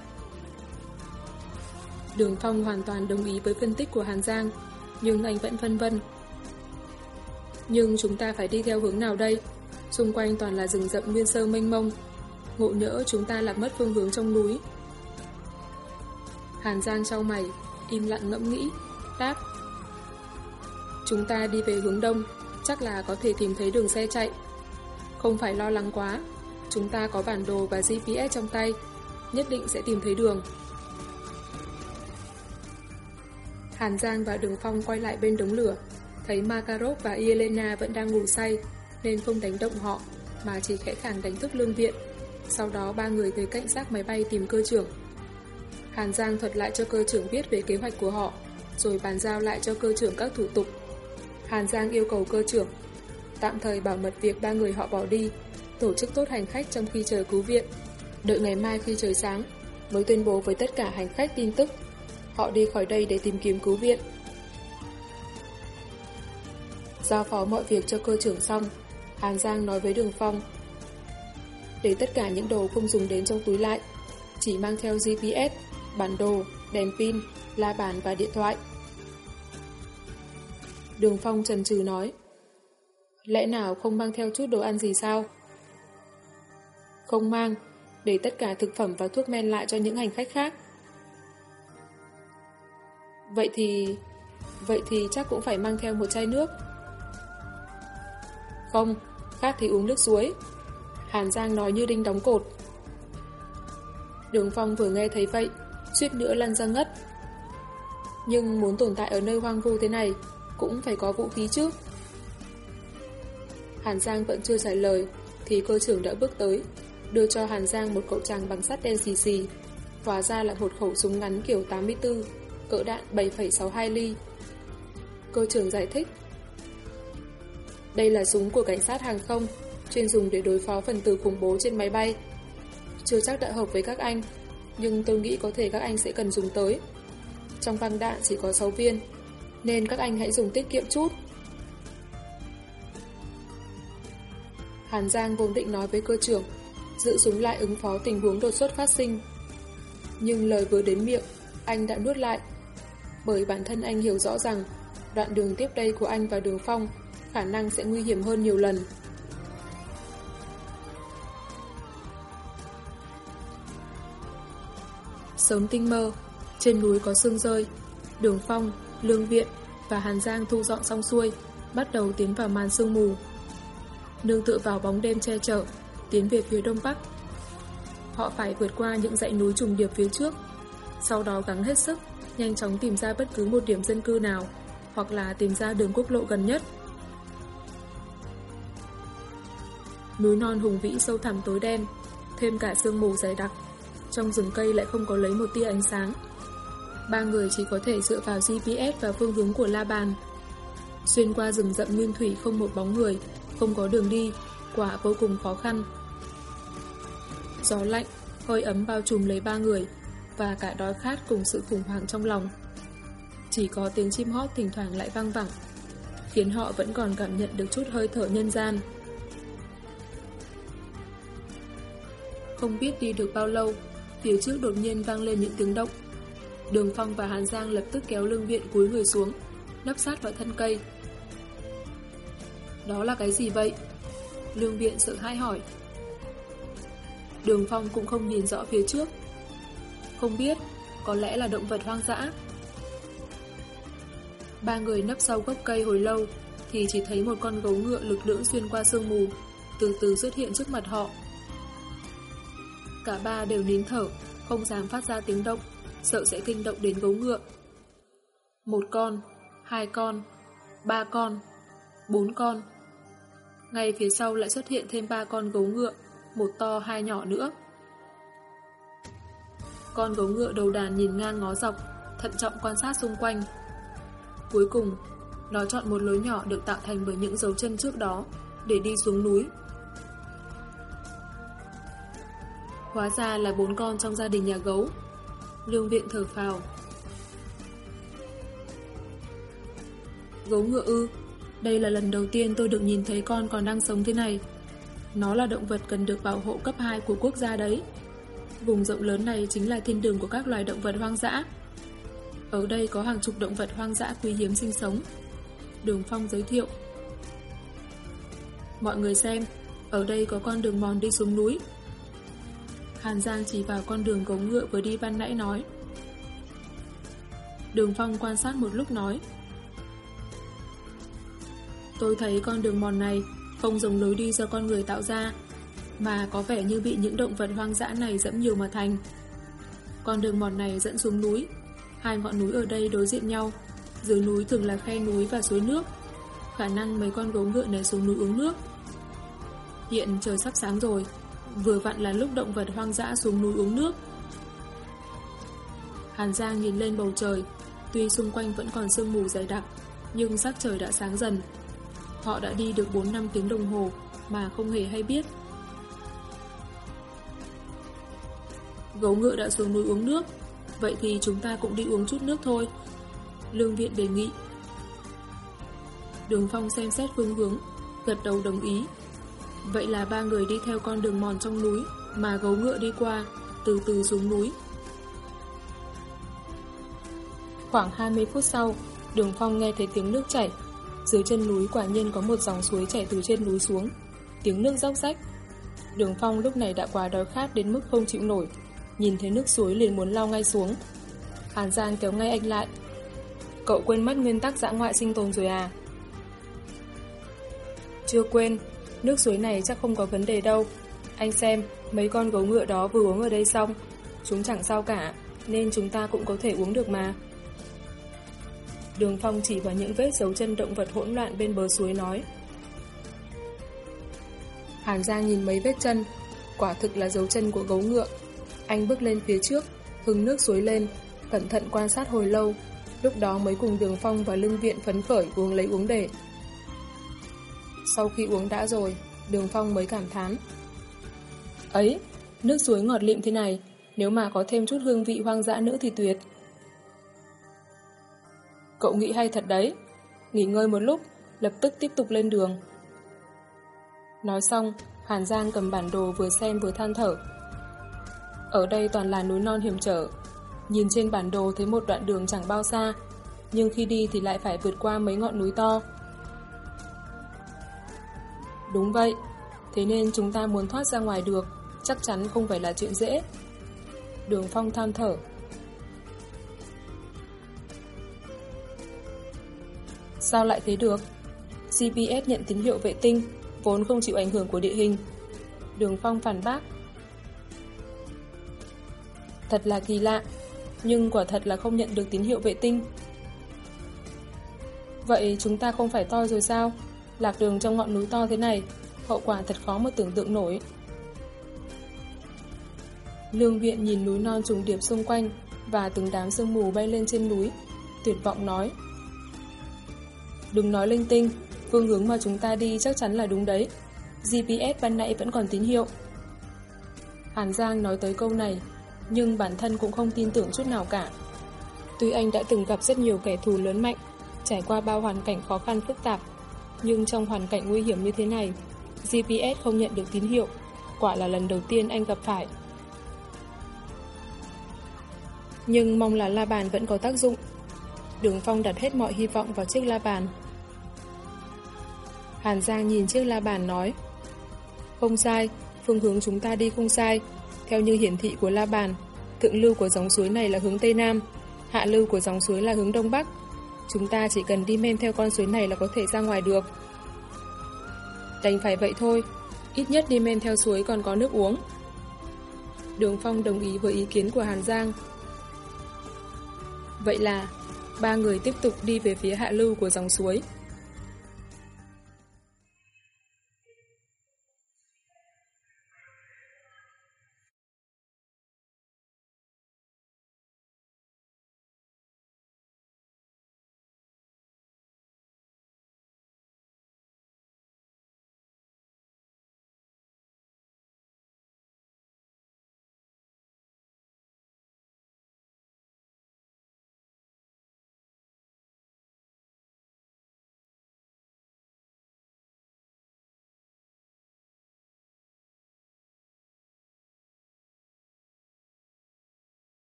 Đường Phong hoàn toàn đồng ý với phân tích của Hàn Giang, nhưng anh vẫn phân vân. Nhưng chúng ta phải đi theo hướng nào đây? Xung quanh toàn là rừng rậm nguyên sơ mênh mông, ngộ nhỡ chúng ta lạc mất phương hướng trong núi. Hàn Giang chau mày, im lặng ngẫm nghĩ, đáp. Chúng ta đi về hướng đông, chắc là có thể tìm thấy đường xe chạy. Không phải lo lắng quá, chúng ta có bản đồ và GPS trong tay, nhất định sẽ tìm thấy đường. Hàn Giang và Đường Phong quay lại bên đống lửa, thấy Makarov và Yelena vẫn đang ngủ say, nên không đánh động họ, mà chỉ khẽ khàng đánh thức lương viện. Sau đó ba người tới cạnh xác máy bay tìm cơ trưởng. Hàn Giang thuật lại cho cơ trưởng biết về kế hoạch của họ, rồi bàn giao lại cho cơ trưởng các thủ tục. Hàn Giang yêu cầu cơ trưởng tạm thời bảo mật việc ba người họ bỏ đi, tổ chức tốt hành khách trong khi chờ cứu viện. Đợi ngày mai khi trời sáng mới tuyên bố với tất cả hành khách tin tức họ đi khỏi đây để tìm kiếm cứu viện. Giao phó mọi việc cho cơ trưởng xong, Hàn Giang nói với Đường Phong, để tất cả những đồ không dùng đến trong túi lại, chỉ mang theo GPS, bản đồ, đèn pin, la bàn và điện thoại. Đường Phong chần chừ nói, lẽ nào không mang theo chút đồ ăn gì sao? Không mang, để tất cả thực phẩm và thuốc men lại cho những hành khách khác. Vậy thì chắc cũng phải mang theo một chai nước. Không, khát thì uống nước suối. Hàn Giang nói như đinh đóng cột. Đường Phong vừa nghe thấy vậy, suýt nữa lăn ra ngất. Nhưng muốn tồn tại ở nơi hoang vu thế này, cũng phải có vũ khí chứ. Hàn Giang vẫn chưa trả lời, thì cơ trưởng đã bước tới, đưa cho Hàn Giang một cậu tràng bằng sắt đen xì xì. Hóa ra là một khẩu súng ngắn kiểu 84, cỡ đạn 7,62 ly. Cơ trưởng giải thích, đây là súng của cảnh sát hàng không, chuyên dùng để đối phó phần tử khủng bố trên máy bay. Chưa chắc đã hợp với các anh, nhưng tôi nghĩ có thể các anh sẽ cần dùng tới. Trong băng đạn chỉ có 6 viên, nên các anh hãy dùng tiết kiệm chút. Hàn Giang vốn định nói với cơ trưởng giữ súng lại ứng phó tình huống đột xuất phát sinh, nhưng lời vừa đến miệng anh đã nuốt lại, bởi bản thân anh hiểu rõ rằng đoạn đường tiếp đây của anh và Đường Phong khả năng sẽ nguy hiểm hơn nhiều lần. Sớm tinh mơ, trên núi có sương rơi. Đường Phong, Lương Viện và Hàn Giang thu dọn xong xuôi, bắt đầu tiến vào màn sương mù. Nương tựa vào bóng đêm che chở, tiến về phía đông bắc. Họ phải vượt qua những dãy núi trùng điệp phía trước, sau đó gắng hết sức nhanh chóng tìm ra bất cứ một điểm dân cư nào, hoặc là tìm ra đường quốc lộ gần nhất. Núi non hùng vĩ sâu thẳm tối đen, thêm cả sương mù dày đặc, trong rừng cây lại không có lấy một tia ánh sáng. Ba người chỉ có thể dựa vào GPS và phương hướng của la bàn. Xuyên qua rừng rậm nguyên thủy không một bóng người, không có đường đi, quả vô cùng khó khăn. Gió lạnh, hơi ấm bao trùm lấy ba người, và cả đói khát cùng sự khủng hoảng trong lòng. Chỉ có tiếng chim hót thỉnh thoảng lại vang vẳng, khiến họ vẫn còn cảm nhận được chút hơi thở nhân gian. Không biết đi được bao lâu, phía trước đột nhiên vang lên những tiếng động. Đường Phong và Hàn Giang lập tức kéo Lương Viện cúi người xuống, nấp sát vào thân cây. Đó là cái gì vậy? Lương Viện sợ hãi hỏi. Đường Phong cũng không nhìn rõ phía trước. Không biết, có lẽ là động vật hoang dã. Ba người nấp sau gốc cây hồi lâu thì chỉ thấy một con gấu ngựa lực lưỡng xuyên qua sương mù, từ từ xuất hiện trước mặt họ. Cả ba đều nín thở, không dám phát ra tiếng động, sợ sẽ kinh động đến gấu ngựa. 1 con, 2 con, 3 con, 4 con. Ngay phía sau lại xuất hiện thêm 3 con gấu ngựa, một to 2 nhỏ nữa. Con gấu ngựa đầu đàn nhìn ngang ngó dọc, thận trọng quan sát xung quanh. Cuối cùng, nó chọn một lối nhỏ được tạo thành bởi những dấu chân trước đó để đi xuống núi. Hóa ra là 4 con trong gia đình nhà gấu. Lương Viện thở phào. Gấu ngựa ư? Đây là lần đầu tiên tôi được nhìn thấy con còn đang sống thế này. Nó là động vật cần được bảo hộ cấp 2 của quốc gia đấy. Vùng rộng lớn này chính là thiên đường của các loài động vật hoang dã. Ở đây có hàng chục động vật hoang dã quý hiếm sinh sống. Đường Phong giới thiệu. Mọi người xem, ở đây có con đường mòn đi xuống núi. Hàn Giang chỉ vào con đường gấu ngựa vừa đi ban nãy nói. Đường Phong quan sát một lúc nói. Tôi thấy con đường mòn này không giống lối đi do con người tạo ra, mà có vẻ như bị những động vật hoang dã này dẫm nhiều mà thành. Con đường mòn này dẫn xuống núi. 2 ngọn núi ở đây đối diện nhau. Dưới núi thường là khe núi và suối nước. Khả năng mấy con gấu ngựa này xuống núi uống nước. Hiện trời sắp sáng rồi, vừa vặn là lúc động vật hoang dã xuống núi uống nước. Hàn Giang nhìn lên bầu trời. Tuy xung quanh vẫn còn sương mù dày đặc, nhưng sắc trời đã sáng dần. Họ đã đi được 4-5 tiếng đồng hồ mà không hề hay biết. Gấu ngựa đã xuống núi uống nước, vậy thì chúng ta cũng đi uống chút nước thôi. Lương Viện đề nghị. Đường Phong xem xét phương hướng, gật đầu đồng ý. Vậy là 3 người đi theo con đường mòn trong núi mà gấu ngựa đi qua, từ từ xuống núi. Khoảng 20 phút sau, Đường Phong nghe thấy tiếng nước chảy. Dưới chân núi quả nhiên có một dòng suối chảy từ trên núi xuống, tiếng nước róc rách. Đường Phong lúc này đã quá đói khát đến mức không chịu nổi, nhìn thấy nước suối liền muốn lao ngay xuống. Hàn Giang kéo ngay anh lại. Cậu quên mất nguyên tắc dã ngoại sinh tồn rồi à? Chưa quên, nước suối này chắc không có vấn đề đâu. Anh xem, mấy con gấu ngựa đó vừa uống ở đây xong, chúng chẳng sao cả, nên chúng ta cũng có thể uống được mà. Đường Phong chỉ vào những vết dấu chân động vật hỗn loạn bên bờ suối nói. Hàn Giang nhìn mấy vết chân, quả thực là dấu chân của gấu ngựa. Anh bước lên phía trước, hứng nước suối lên, cẩn thận quan sát hồi lâu. Lúc đó mới cùng Đường Phong và Lương Viện phấn khởi uống lấy uống để. Sau khi uống đã rồi, Đường Phong mới cảm thán. Ấy, nước suối ngọt lịm thế này, nếu mà có thêm chút hương vị hoang dã nữa thì tuyệt. Cậu nghĩ hay thật đấy. Nghỉ ngơi một lúc, lập tức tiếp tục lên đường. Nói xong, Hàn Giang cầm bản đồ vừa xem vừa than thở. Ở đây toàn là núi non hiểm trở. Nhìn trên bản đồ thấy một đoạn đường chẳng bao xa, nhưng khi đi thì lại phải vượt qua mấy ngọn núi to. Đúng vậy, thế nên chúng ta muốn thoát ra ngoài được, chắc chắn không phải là chuyện dễ. Đường Phong than thở. Sao lại thế được? GPS nhận tín hiệu vệ tinh, vốn không chịu ảnh hưởng của địa hình. Đường Phong phản bác. Thật là kỳ lạ, nhưng quả thật là không nhận được tín hiệu vệ tinh. Vậy chúng ta không phải toi rồi sao? Lạc đường trong ngọn núi to thế này, hậu quả thật khó mà tưởng tượng nổi. Lương Viện nhìn núi non trùng điệp xung quanh và từng đám sương mù bay lên trên núi, tuyệt vọng nói. Đừng nói linh tinh, Phương hướng mà chúng ta đi chắc chắn là đúng đấy. GPS ban nãy vẫn còn tín hiệu. Hàn Giang nói tới câu này, nhưng bản thân cũng không tin tưởng chút nào cả. Tuy anh đã từng gặp rất nhiều kẻ thù lớn mạnh, trải qua bao hoàn cảnh khó khăn phức tạp, nhưng trong hoàn cảnh nguy hiểm như thế này, GPS không nhận được tín hiệu, quả là lần đầu tiên anh gặp phải. Nhưng mong là la bàn vẫn có tác dụng. Đường Phong đặt hết mọi hy vọng vào chiếc la bàn. Hàn Giang nhìn chiếc la bàn nói: Không sai, phương hướng chúng ta đi không sai. Theo như hiển thị của la bàn, thượng lưu của dòng suối này là hướng Tây Nam, hạ lưu của dòng suối là hướng Đông Bắc. Chúng ta chỉ cần đi men theo con suối này là có thể ra ngoài được. Đành phải vậy thôi, ít nhất đi men theo suối còn có nước uống. Đường Phong đồng ý với ý kiến của Hàn Giang. Vậy là ba người tiếp tục đi về phía hạ lưu của dòng suối.